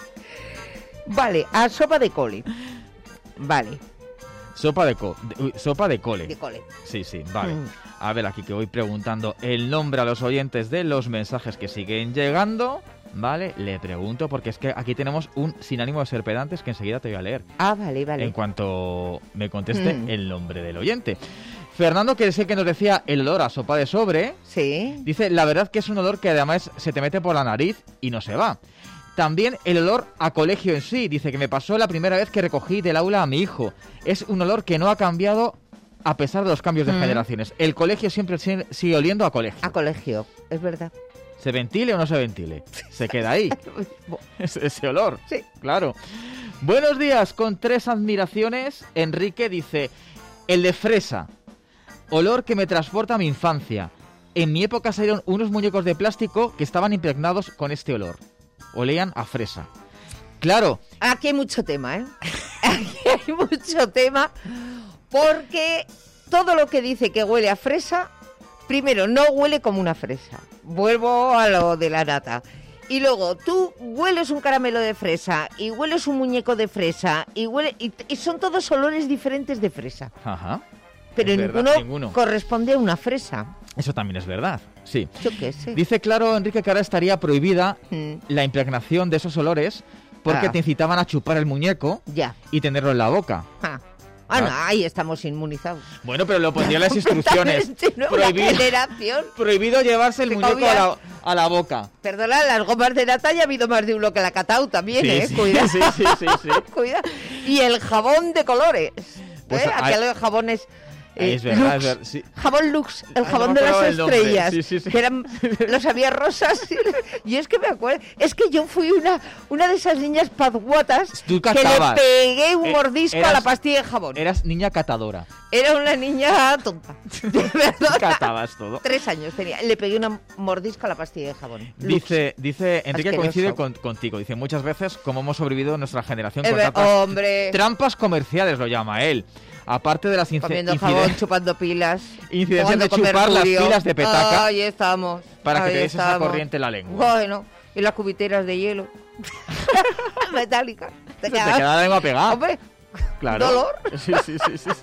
Vale, a sopa de cole. Vale, Sopa de, co de- uy, sopa de cole. de cole. Sí, sí, vale. Mm. A ver, aquí que voy preguntando el nombre a los oyentes de los mensajes que siguen llegando. Vale, le pregunto porque es que aquí tenemos un sin ánimo de ser pedantes que enseguida te voy a leer. Ah, vale, vale. En cuanto me conteste Mm. el nombre del oyente. Fernando, que es el que nos decía el olor a sopa de sobre, Sí. dice, la verdad que es un olor que además se te mete por la nariz y no se va. También el olor a colegio en sí, dice que me pasó la primera vez que recogí del aula a mi hijo. Es un olor que no ha cambiado a pesar de los cambios de Mm. generaciones. El colegio siempre si- sigue oliendo a colegio. A colegio, es verdad. ¿Se ventile o no se ventile? Se queda ahí. ese, ese olor. Sí. Claro. Buenos días, con tres admiraciones. Enrique dice, el de fresa. Olor que me transporta a mi infancia. En mi época salieron unos muñecos de plástico que estaban impregnados con este olor. Olían a fresa. Claro. Aquí hay mucho tema, ¿eh? Aquí hay mucho tema porque todo lo que dice que huele a fresa, primero, no huele como una fresa. Vuelvo a lo de la nata. Y luego, tú hueles un caramelo de fresa y hueles un muñeco de fresa y, huele, y, y son todos olores diferentes de fresa. Ajá. Pero Es ninguno, verdad, ninguno. corresponde a una fresa. Eso también es verdad, sí. Yo qué sé. Dice claro, Enrique, que ahora estaría prohibida Mm. la impregnación de esos olores porque Ah. te incitaban a chupar el muñeco Ya. y tenerlo en la boca. Ah. Ah, no, ahí estamos inmunizados. Bueno, pero lo pondría en las instrucciones. Completamente nueva Prohibido, generación. prohibido llevarse el Se muñeco comía- a la, a la boca. Perdona, las gomas de nata ya ha habido más de uno que la catao también, Sí, ¿eh? sí, Cuidado. sí, sí, sí, sí. Cuidado. Y el jabón de colores. Pues ¿eh? hay- Aquellos jabones... eh, Es verdad, Lux. es verdad, sí. Jabón Lux, el Ah, jabón no me de las acordaba el nombre. estrellas. Sí, sí, sí. Que eran, los había rosas. Y es que me acuerdo, es que yo fui una, una de esas niñas pazguatas Tú que le catabas. pegué un Eh, mordisco a eras- la pastilla de jabón. Eras niña catadora. Era una niña tonta. De verdad. Catabas todo. Tres años tenía. Le pegué un mordisco a la pastilla de jabón. Lux. Dice, dice Enrique, Asqueroso. coincide con- contigo. Dice, muchas veces como hemos sobrevivido nuestra generación Eh, con ve- trampas, hombre. trampas comerciales, lo llama él. Aparte de las ince- Comiendo inciden- jabón, chupando pilas. incidencias jugando de a comer chupar las curio. pilas de petaca Ahí estamos. para que ahí te des esa estamos. corriente en la lengua. Bueno, y las cubiteras de hielo. Metálicas. Se te queda la lengua pegada. Hombre, Claro. dolor. Sí, sí, sí, sí.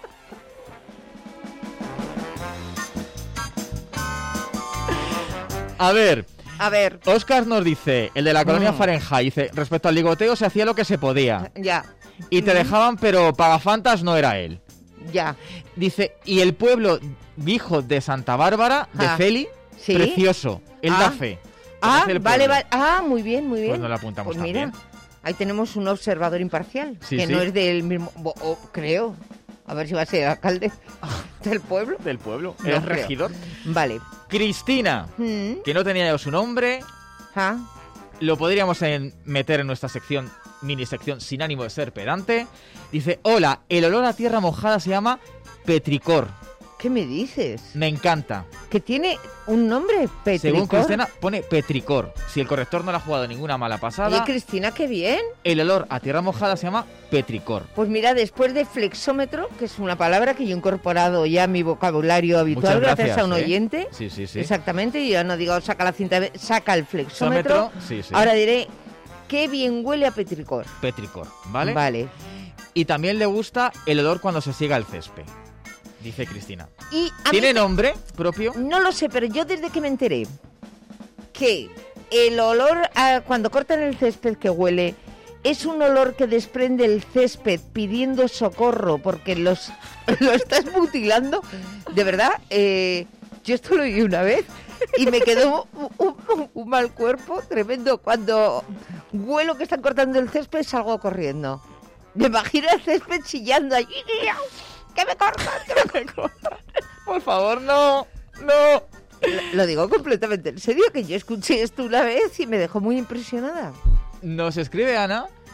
A ver, A ver, Oscar nos dice, el de la colonia Mm. Fahrenheit, dice, respecto al ligoteo se hacía lo que se podía. ya, Y te dejaban, pero Pagafantas no era él. ya. Dice, y el pueblo hijo de Santa Bárbara, de Ah, Feli, ¿sí? precioso. Él Ah. da fe. Ah, Conoce el vale, pueblo. vale. Ah, muy bien, muy bien. Pues nos lo apuntamos Pues mira, también. ahí tenemos un observador imparcial, Sí, que sí. no es del mismo, bo- o creo. A ver si va a ser el alcalde del pueblo. Del pueblo, No el creo. regidor. Vale. Cristina, Mm, que no tenía yo su nombre, ah, lo podríamos en- meter en nuestra sección, mini sección, sin ánimo de ser pedante. Dice, hola, el olor a tierra mojada se llama petricor. ¿qué me dices? Me encanta. Que tiene un nombre, Petricor. Según Cristina, pone petricor. Si el corrector no le ha jugado ninguna mala pasada, Oye, Cristina, qué bien. el olor a tierra mojada se llama petricor. Pues mira, después de flexómetro, que es una palabra que yo he incorporado ya a mi vocabulario habitual Muchas gracias, gracias, a un ¿eh? oyente. Sí, sí, sí. Exactamente, y ya no digo saca la cinta, saca el flexómetro. Flexómetro, sí, sí. Ahora diré, qué bien huele a petricor. Petricor, ¿vale? Vale. Y también le gusta el olor cuando se siega el césped, dice Cristina. Y a ¿Tiene mí- nombre propio? No lo sé, pero yo desde que me enteré que el olor a cuando cortan el césped que huele es un olor que desprende el césped pidiendo socorro porque los lo estás mutilando, de verdad, eh, yo esto lo oí una vez y me quedó un, un- un mal cuerpo tremendo. Cuando huelo que están cortando el césped salgo corriendo. Me imagino el césped chillando allí. ¡Que me cortan! ¡Que me cortan! Por favor, no, no. Lo digo completamente en serio, que yo escuché esto una vez y me dejó muy impresionada. Nos escribe Ana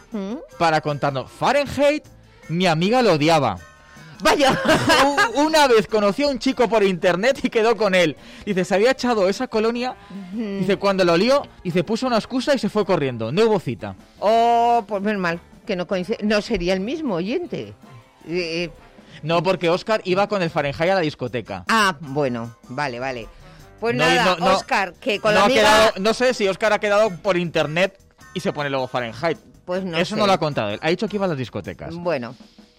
¿Mm? para contarnos, Fahrenheit, mi amiga lo odiaba. Vaya. Una vez conoció a un chico por internet y quedó con él. Dice, se había echado esa colonia. Mm. Dice, cuando lo olió, dice, puso una excusa y se fue corriendo. No hubo cita. Oh, pues menos mal, que no coincide. No sería el mismo oyente. Eh, No, porque Óscar iba con el Fahrenheit a la discoteca. ah, bueno, vale, vale. Pues No, nada, no, no. Óscar, que con No, la ha amiga... quedado- no sé si Óscar ha quedado por internet y se pone luego Fahrenheit. Pues no Eso sé. no lo ha contado él. Ha dicho que iba a las discotecas. Bueno,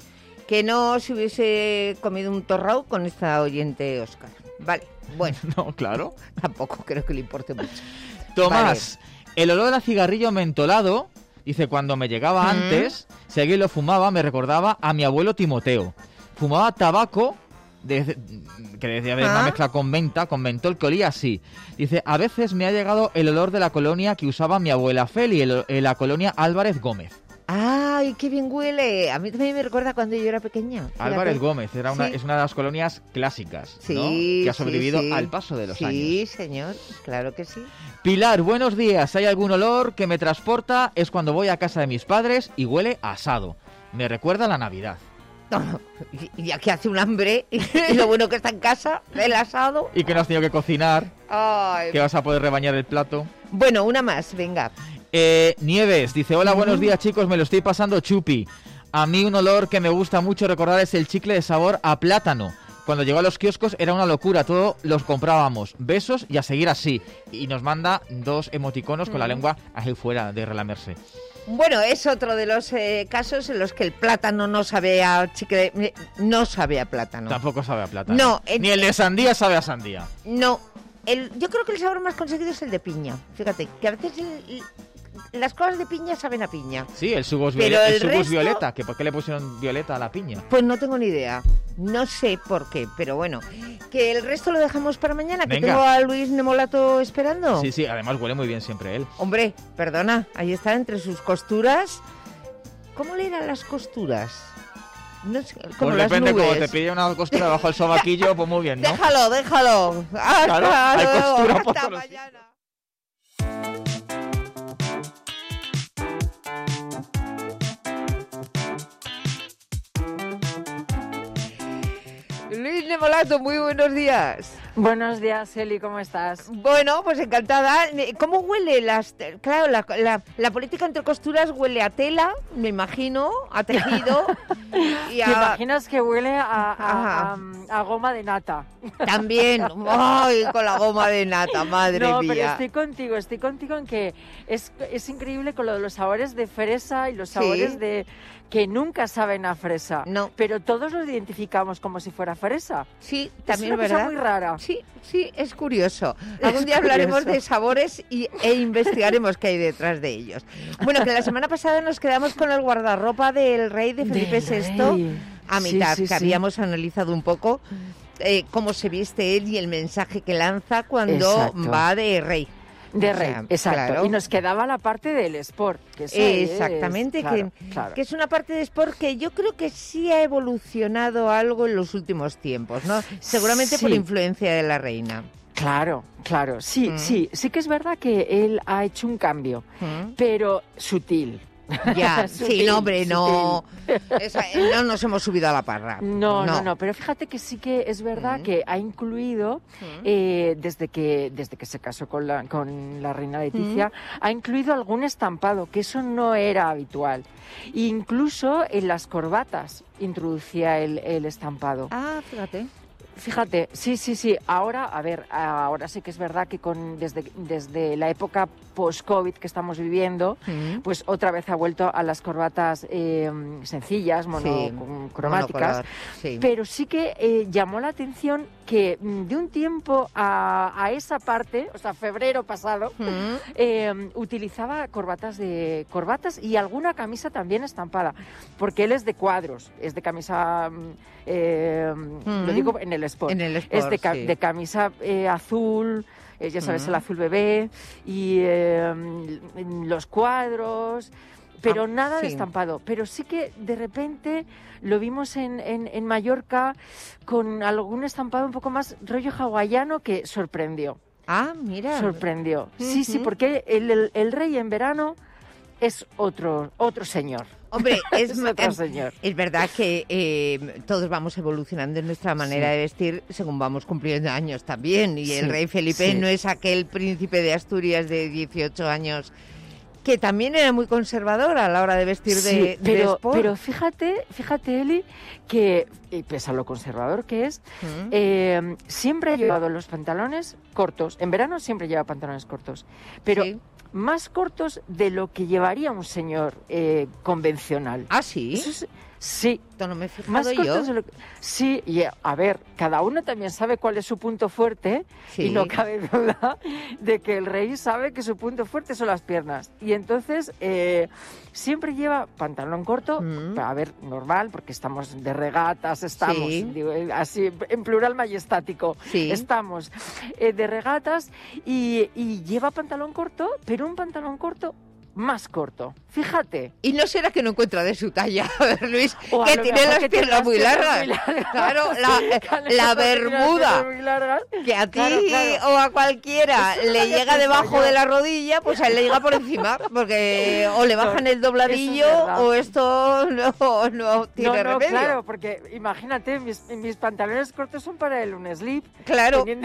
que no se hubiese comido un torrao con esta oyente Óscar. Vale, bueno. No, claro. Tampoco creo que le importe mucho. Tomás, el olor a cigarrillo mentolado, dice, cuando me llegaba ¿Mm? antes, si alguien lo fumaba, me recordaba a mi abuelo Timoteo. Fumaba tabaco, de, que decía haber una ¿Ah? mezcla con menta, con mentol, que olía así. Dice, a veces me ha llegado el olor de la colonia que usaba mi abuela Feli, el- en la colonia Álvarez Gómez. ¡Ay, qué bien huele! A mí también me recuerda cuando yo era pequeña. Fíjate. Álvarez Gómez era una, Sí. es una de las colonias clásicas, Sí, ¿no? Que ha sí, sobrevivido sí. al paso de los sí, años. Sí, señor, claro que sí. Pilar, buenos días. ¿Hay algún olor que me transporta? Es cuando voy a casa de mis padres y huele a asado. Me recuerda a la Navidad. No, no, y- ya que hace un hambre, y, y lo bueno que está en casa, el asado. Y que no has tenido que cocinar, Ay. que vas a poder rebañar el plato. Bueno, una más, venga. Eh, Nieves dice, hola, buenos días chicos, me lo estoy pasando chupi. A mí un olor que me gusta mucho recordar es el chicle de sabor a plátano. Cuando llegó a los kioscos era una locura, todos los comprábamos. Besos y a seguir así. Y nos manda dos emoticonos con la lengua ahí fuera de relamerse. Bueno, es otro de los eh, casos en los que el plátano no sabe a chicle, eh, no sabe a plátano. Tampoco sabe a plátano. No, el- Ni el de sandía sabe a sandía. No, el, yo creo que el sabor más conseguido es el de piña. Fíjate, que a veces el- el- las cosas de piña saben a piña. Sí, el sugus, Pero viole- el el sugus resto- violeta. ¿Que ¿Por qué le pusieron violeta a la piña? Pues no tengo ni idea. No sé por qué, pero bueno. Que el resto lo dejamos para mañana, que Venga. tengo a Luis Nemolato esperando. Sí, sí, además huele muy bien siempre él. Hombre, perdona, ahí está entre sus costuras. ¿Cómo le eran las costuras? No sé, como Pues las depende, como nubes. te pide una costura bajo el sobaquillo, pues muy bien, ¿no? Déjalo, déjalo. Hasta Claro, hay luego, costura por hasta todos los mañana. Luis Nemolato, muy buenos días. Buenos días, Eli, ¿cómo estás? Bueno, pues encantada. ¿Cómo huele las...? Claro, la, la, la política entre costuras huele a tela, me imagino, a tejido. y a... ¿Te imaginas que huele a, a, Ajá. a, a goma de nata? También, ¡ay! Con la goma de nata, madre no, mía. pero estoy contigo, estoy contigo en que es, es increíble con lo de los sabores de fresa y los Sí. sabores de que nunca saben a fresa. No. Pero todos los identificamos como si fuera fresa. Sí, también es una es verdad. cosa muy rara. Sí, sí, es curioso. Algún día curioso. hablaremos de sabores y, e investigaremos qué hay detrás de ellos. Bueno, que la semana pasada nos quedamos con el guardarropa del rey de Felipe Del sexto rey. a Sí, mitad, sí, que sí. habíamos analizado un poco eh, cómo se viste él y el mensaje que lanza cuando Exacto. va de rey. De O rey, sea, exacto. claro. Y nos quedaba la parte del sport. Que esa es- Exactamente, claro, que, claro. que es una parte de sport que yo creo que sí ha evolucionado algo en los últimos tiempos, ¿no? Seguramente por Sí. influencia de la reina. Claro, claro, sí, Mm. sí, sí que es verdad que él ha hecho un cambio, ¿Mm? pero sutil. Ya, sí, Sutil, no, hombre, no, sutil. esa- no nos hemos subido a la parra. No, no, no, pero fíjate que sí que es verdad Mm. que ha incluido, Mm. eh, desde que desde que se casó con la, con la reina Leticia, ha incluido algún estampado, que eso no era habitual. Incluso en las corbatas introducía el, el estampado. Ah, fíjate. Fíjate, sí, sí, sí. Ahora, a ver, ahora sí que es verdad que con desde, desde la época post-COVID que estamos viviendo, Mm. pues otra vez ha vuelto a las corbatas eh, sencillas, monocromáticas. monocolor, sí. Pero sí que eh, llamó la atención que mm, de un tiempo a, a esa parte, o sea, febrero pasado, Mm. eh, utilizaba corbatas de corbatas y alguna camisa también estampada, porque él es de cuadros, es de camisa, mm, eh, Mm. lo digo en el sport, En el es sport, de, ca- sí. de camisa eh, azul, eh, ya sabes, Mm. el azul bebé, y eh, los cuadros, pero Ah, nada de sí. estampado. Pero sí que de repente lo vimos en, en, en Mallorca con algún estampado un poco más rollo hawaiano que sorprendió. Ah, mira. Sorprendió. Sí, sí, Ujú. porque el, el, el rey en verano es otro, otro señor. Hombre, es, es otro señor. Es verdad que eh, todos vamos evolucionando en nuestra manera sí. de vestir según vamos cumpliendo años también. Y sí, el rey Felipe sí. no es aquel príncipe de Asturias de dieciocho años que también era muy conservador a la hora de vestir sí, de, pero, de sport. Pero fíjate, fíjate, Eli, que pese a lo conservador que es, ¿Mm? eh, siempre ha llevado los pantalones cortos. En verano siempre lleva pantalones cortos. Pero... Sí. Más cortos de lo que llevaría un señor eh, convencional. ¿Ah, sí? Eso es, sí. Esto no me he fijado más cortos yo. De lo que, sí, y a ver, cada uno también sabe cuál es su punto fuerte sí. y no cabe duda de que el rey sabe que su punto fuerte son las piernas. Y entonces eh, siempre lleva pantalón corto, mm. a ver, normal, porque estamos de regatas, estamos, sí. digo, así en plural majestático, sí. estamos eh, de regatas y, y lleva pantalón corto, pero un pantalón corto más corto, fíjate. Y no será que no encuentra de su talla, a ver, Luis, o que tiene las piernas muy largas. muy largas. Claro, la, la bermuda, que a ti claro, claro. o a cualquiera le llega debajo de la rodilla, pues a él le llega por encima, porque o le bajan el dobladillo o esto no, no tiene no, no, remedio. Claro, porque imagínate, mis, mis pantalones cortos son para el un slip. Claro. También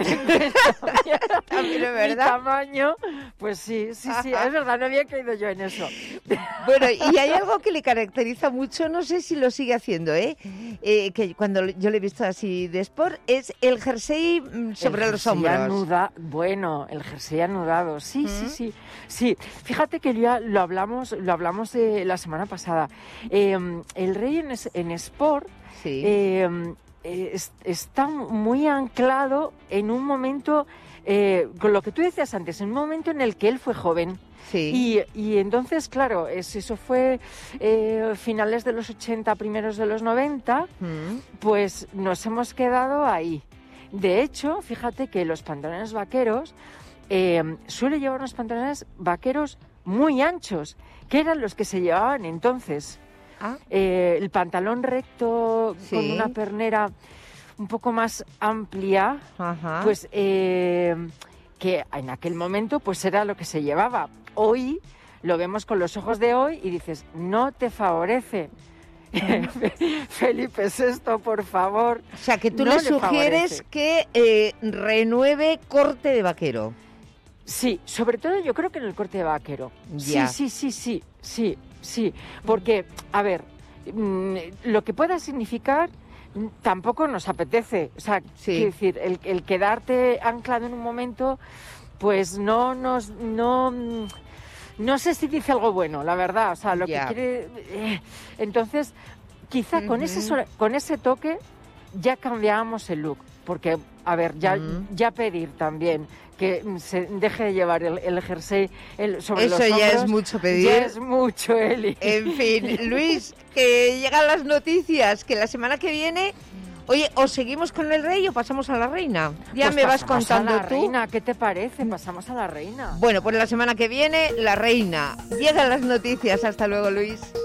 es verdad. Mi tamaño, pues sí, sí, sí, Ajá. es verdad, no había caído yo en eso. Bueno, y hay algo que le caracteriza mucho, no sé si lo sigue haciendo, ¿eh? eh que cuando yo le he visto así de sport, es el jersey sobre el los jersey hombros. Anuda, bueno, el jersey anudado, sí, ¿Mm? sí, sí. Sí, fíjate que ya lo hablamos, lo hablamos de la semana pasada. Eh, el rey en, en sport sí. eh, eh, está muy anclado en un momento, eh, con lo que tú decías antes, en un momento en el que él fue joven. Sí. Y, y entonces, claro, es, eso fue eh, finales de los ochenta, primeros de los noventa, mm. pues nos hemos quedado ahí. De hecho, fíjate que los pantalones vaqueros, eh, suele llevar unos pantalones vaqueros muy anchos, que eran los que se llevaban entonces. Ah. Eh, el pantalón recto sí. con una pernera un poco más amplia, Ajá. pues... Eh, que en aquel momento pues era lo que se llevaba. Hoy lo vemos con los ojos de hoy y dices, no te favorece. Felipe sexto, por favor. O sea, que tú no le sugieres favorece. que eh, renueve corte de vaquero. Sí, sobre todo yo creo que en el corte de vaquero. Ya. Sí, sí, sí, sí, sí, sí. Porque, a ver, mmm, lo que pueda significar... tampoco nos apetece, o sea, sí. quiero decir, el, el quedarte anclado en un momento, pues no nos, no, no sé si dice algo bueno, la verdad, o sea, lo yeah. que quiere, eh, entonces, quizá uh-huh. con ese con ese toque ya cambiábamos el look, porque, a ver, ya, uh-huh. ya pedir también que se deje de llevar el, el jersey el, sobre Eso los hombros. ya es mucho pedir. Ya es mucho, Eli. En fin, Luis, que llegan las noticias, que la semana que viene... Oye, ¿o seguimos con el rey o pasamos a la reina? Ya pues me vas contando a la tú. Reina, ¿qué te parece? Pasamos a la reina. Bueno, pues la semana que viene, la reina. Llegan las noticias. Hasta luego, Luis.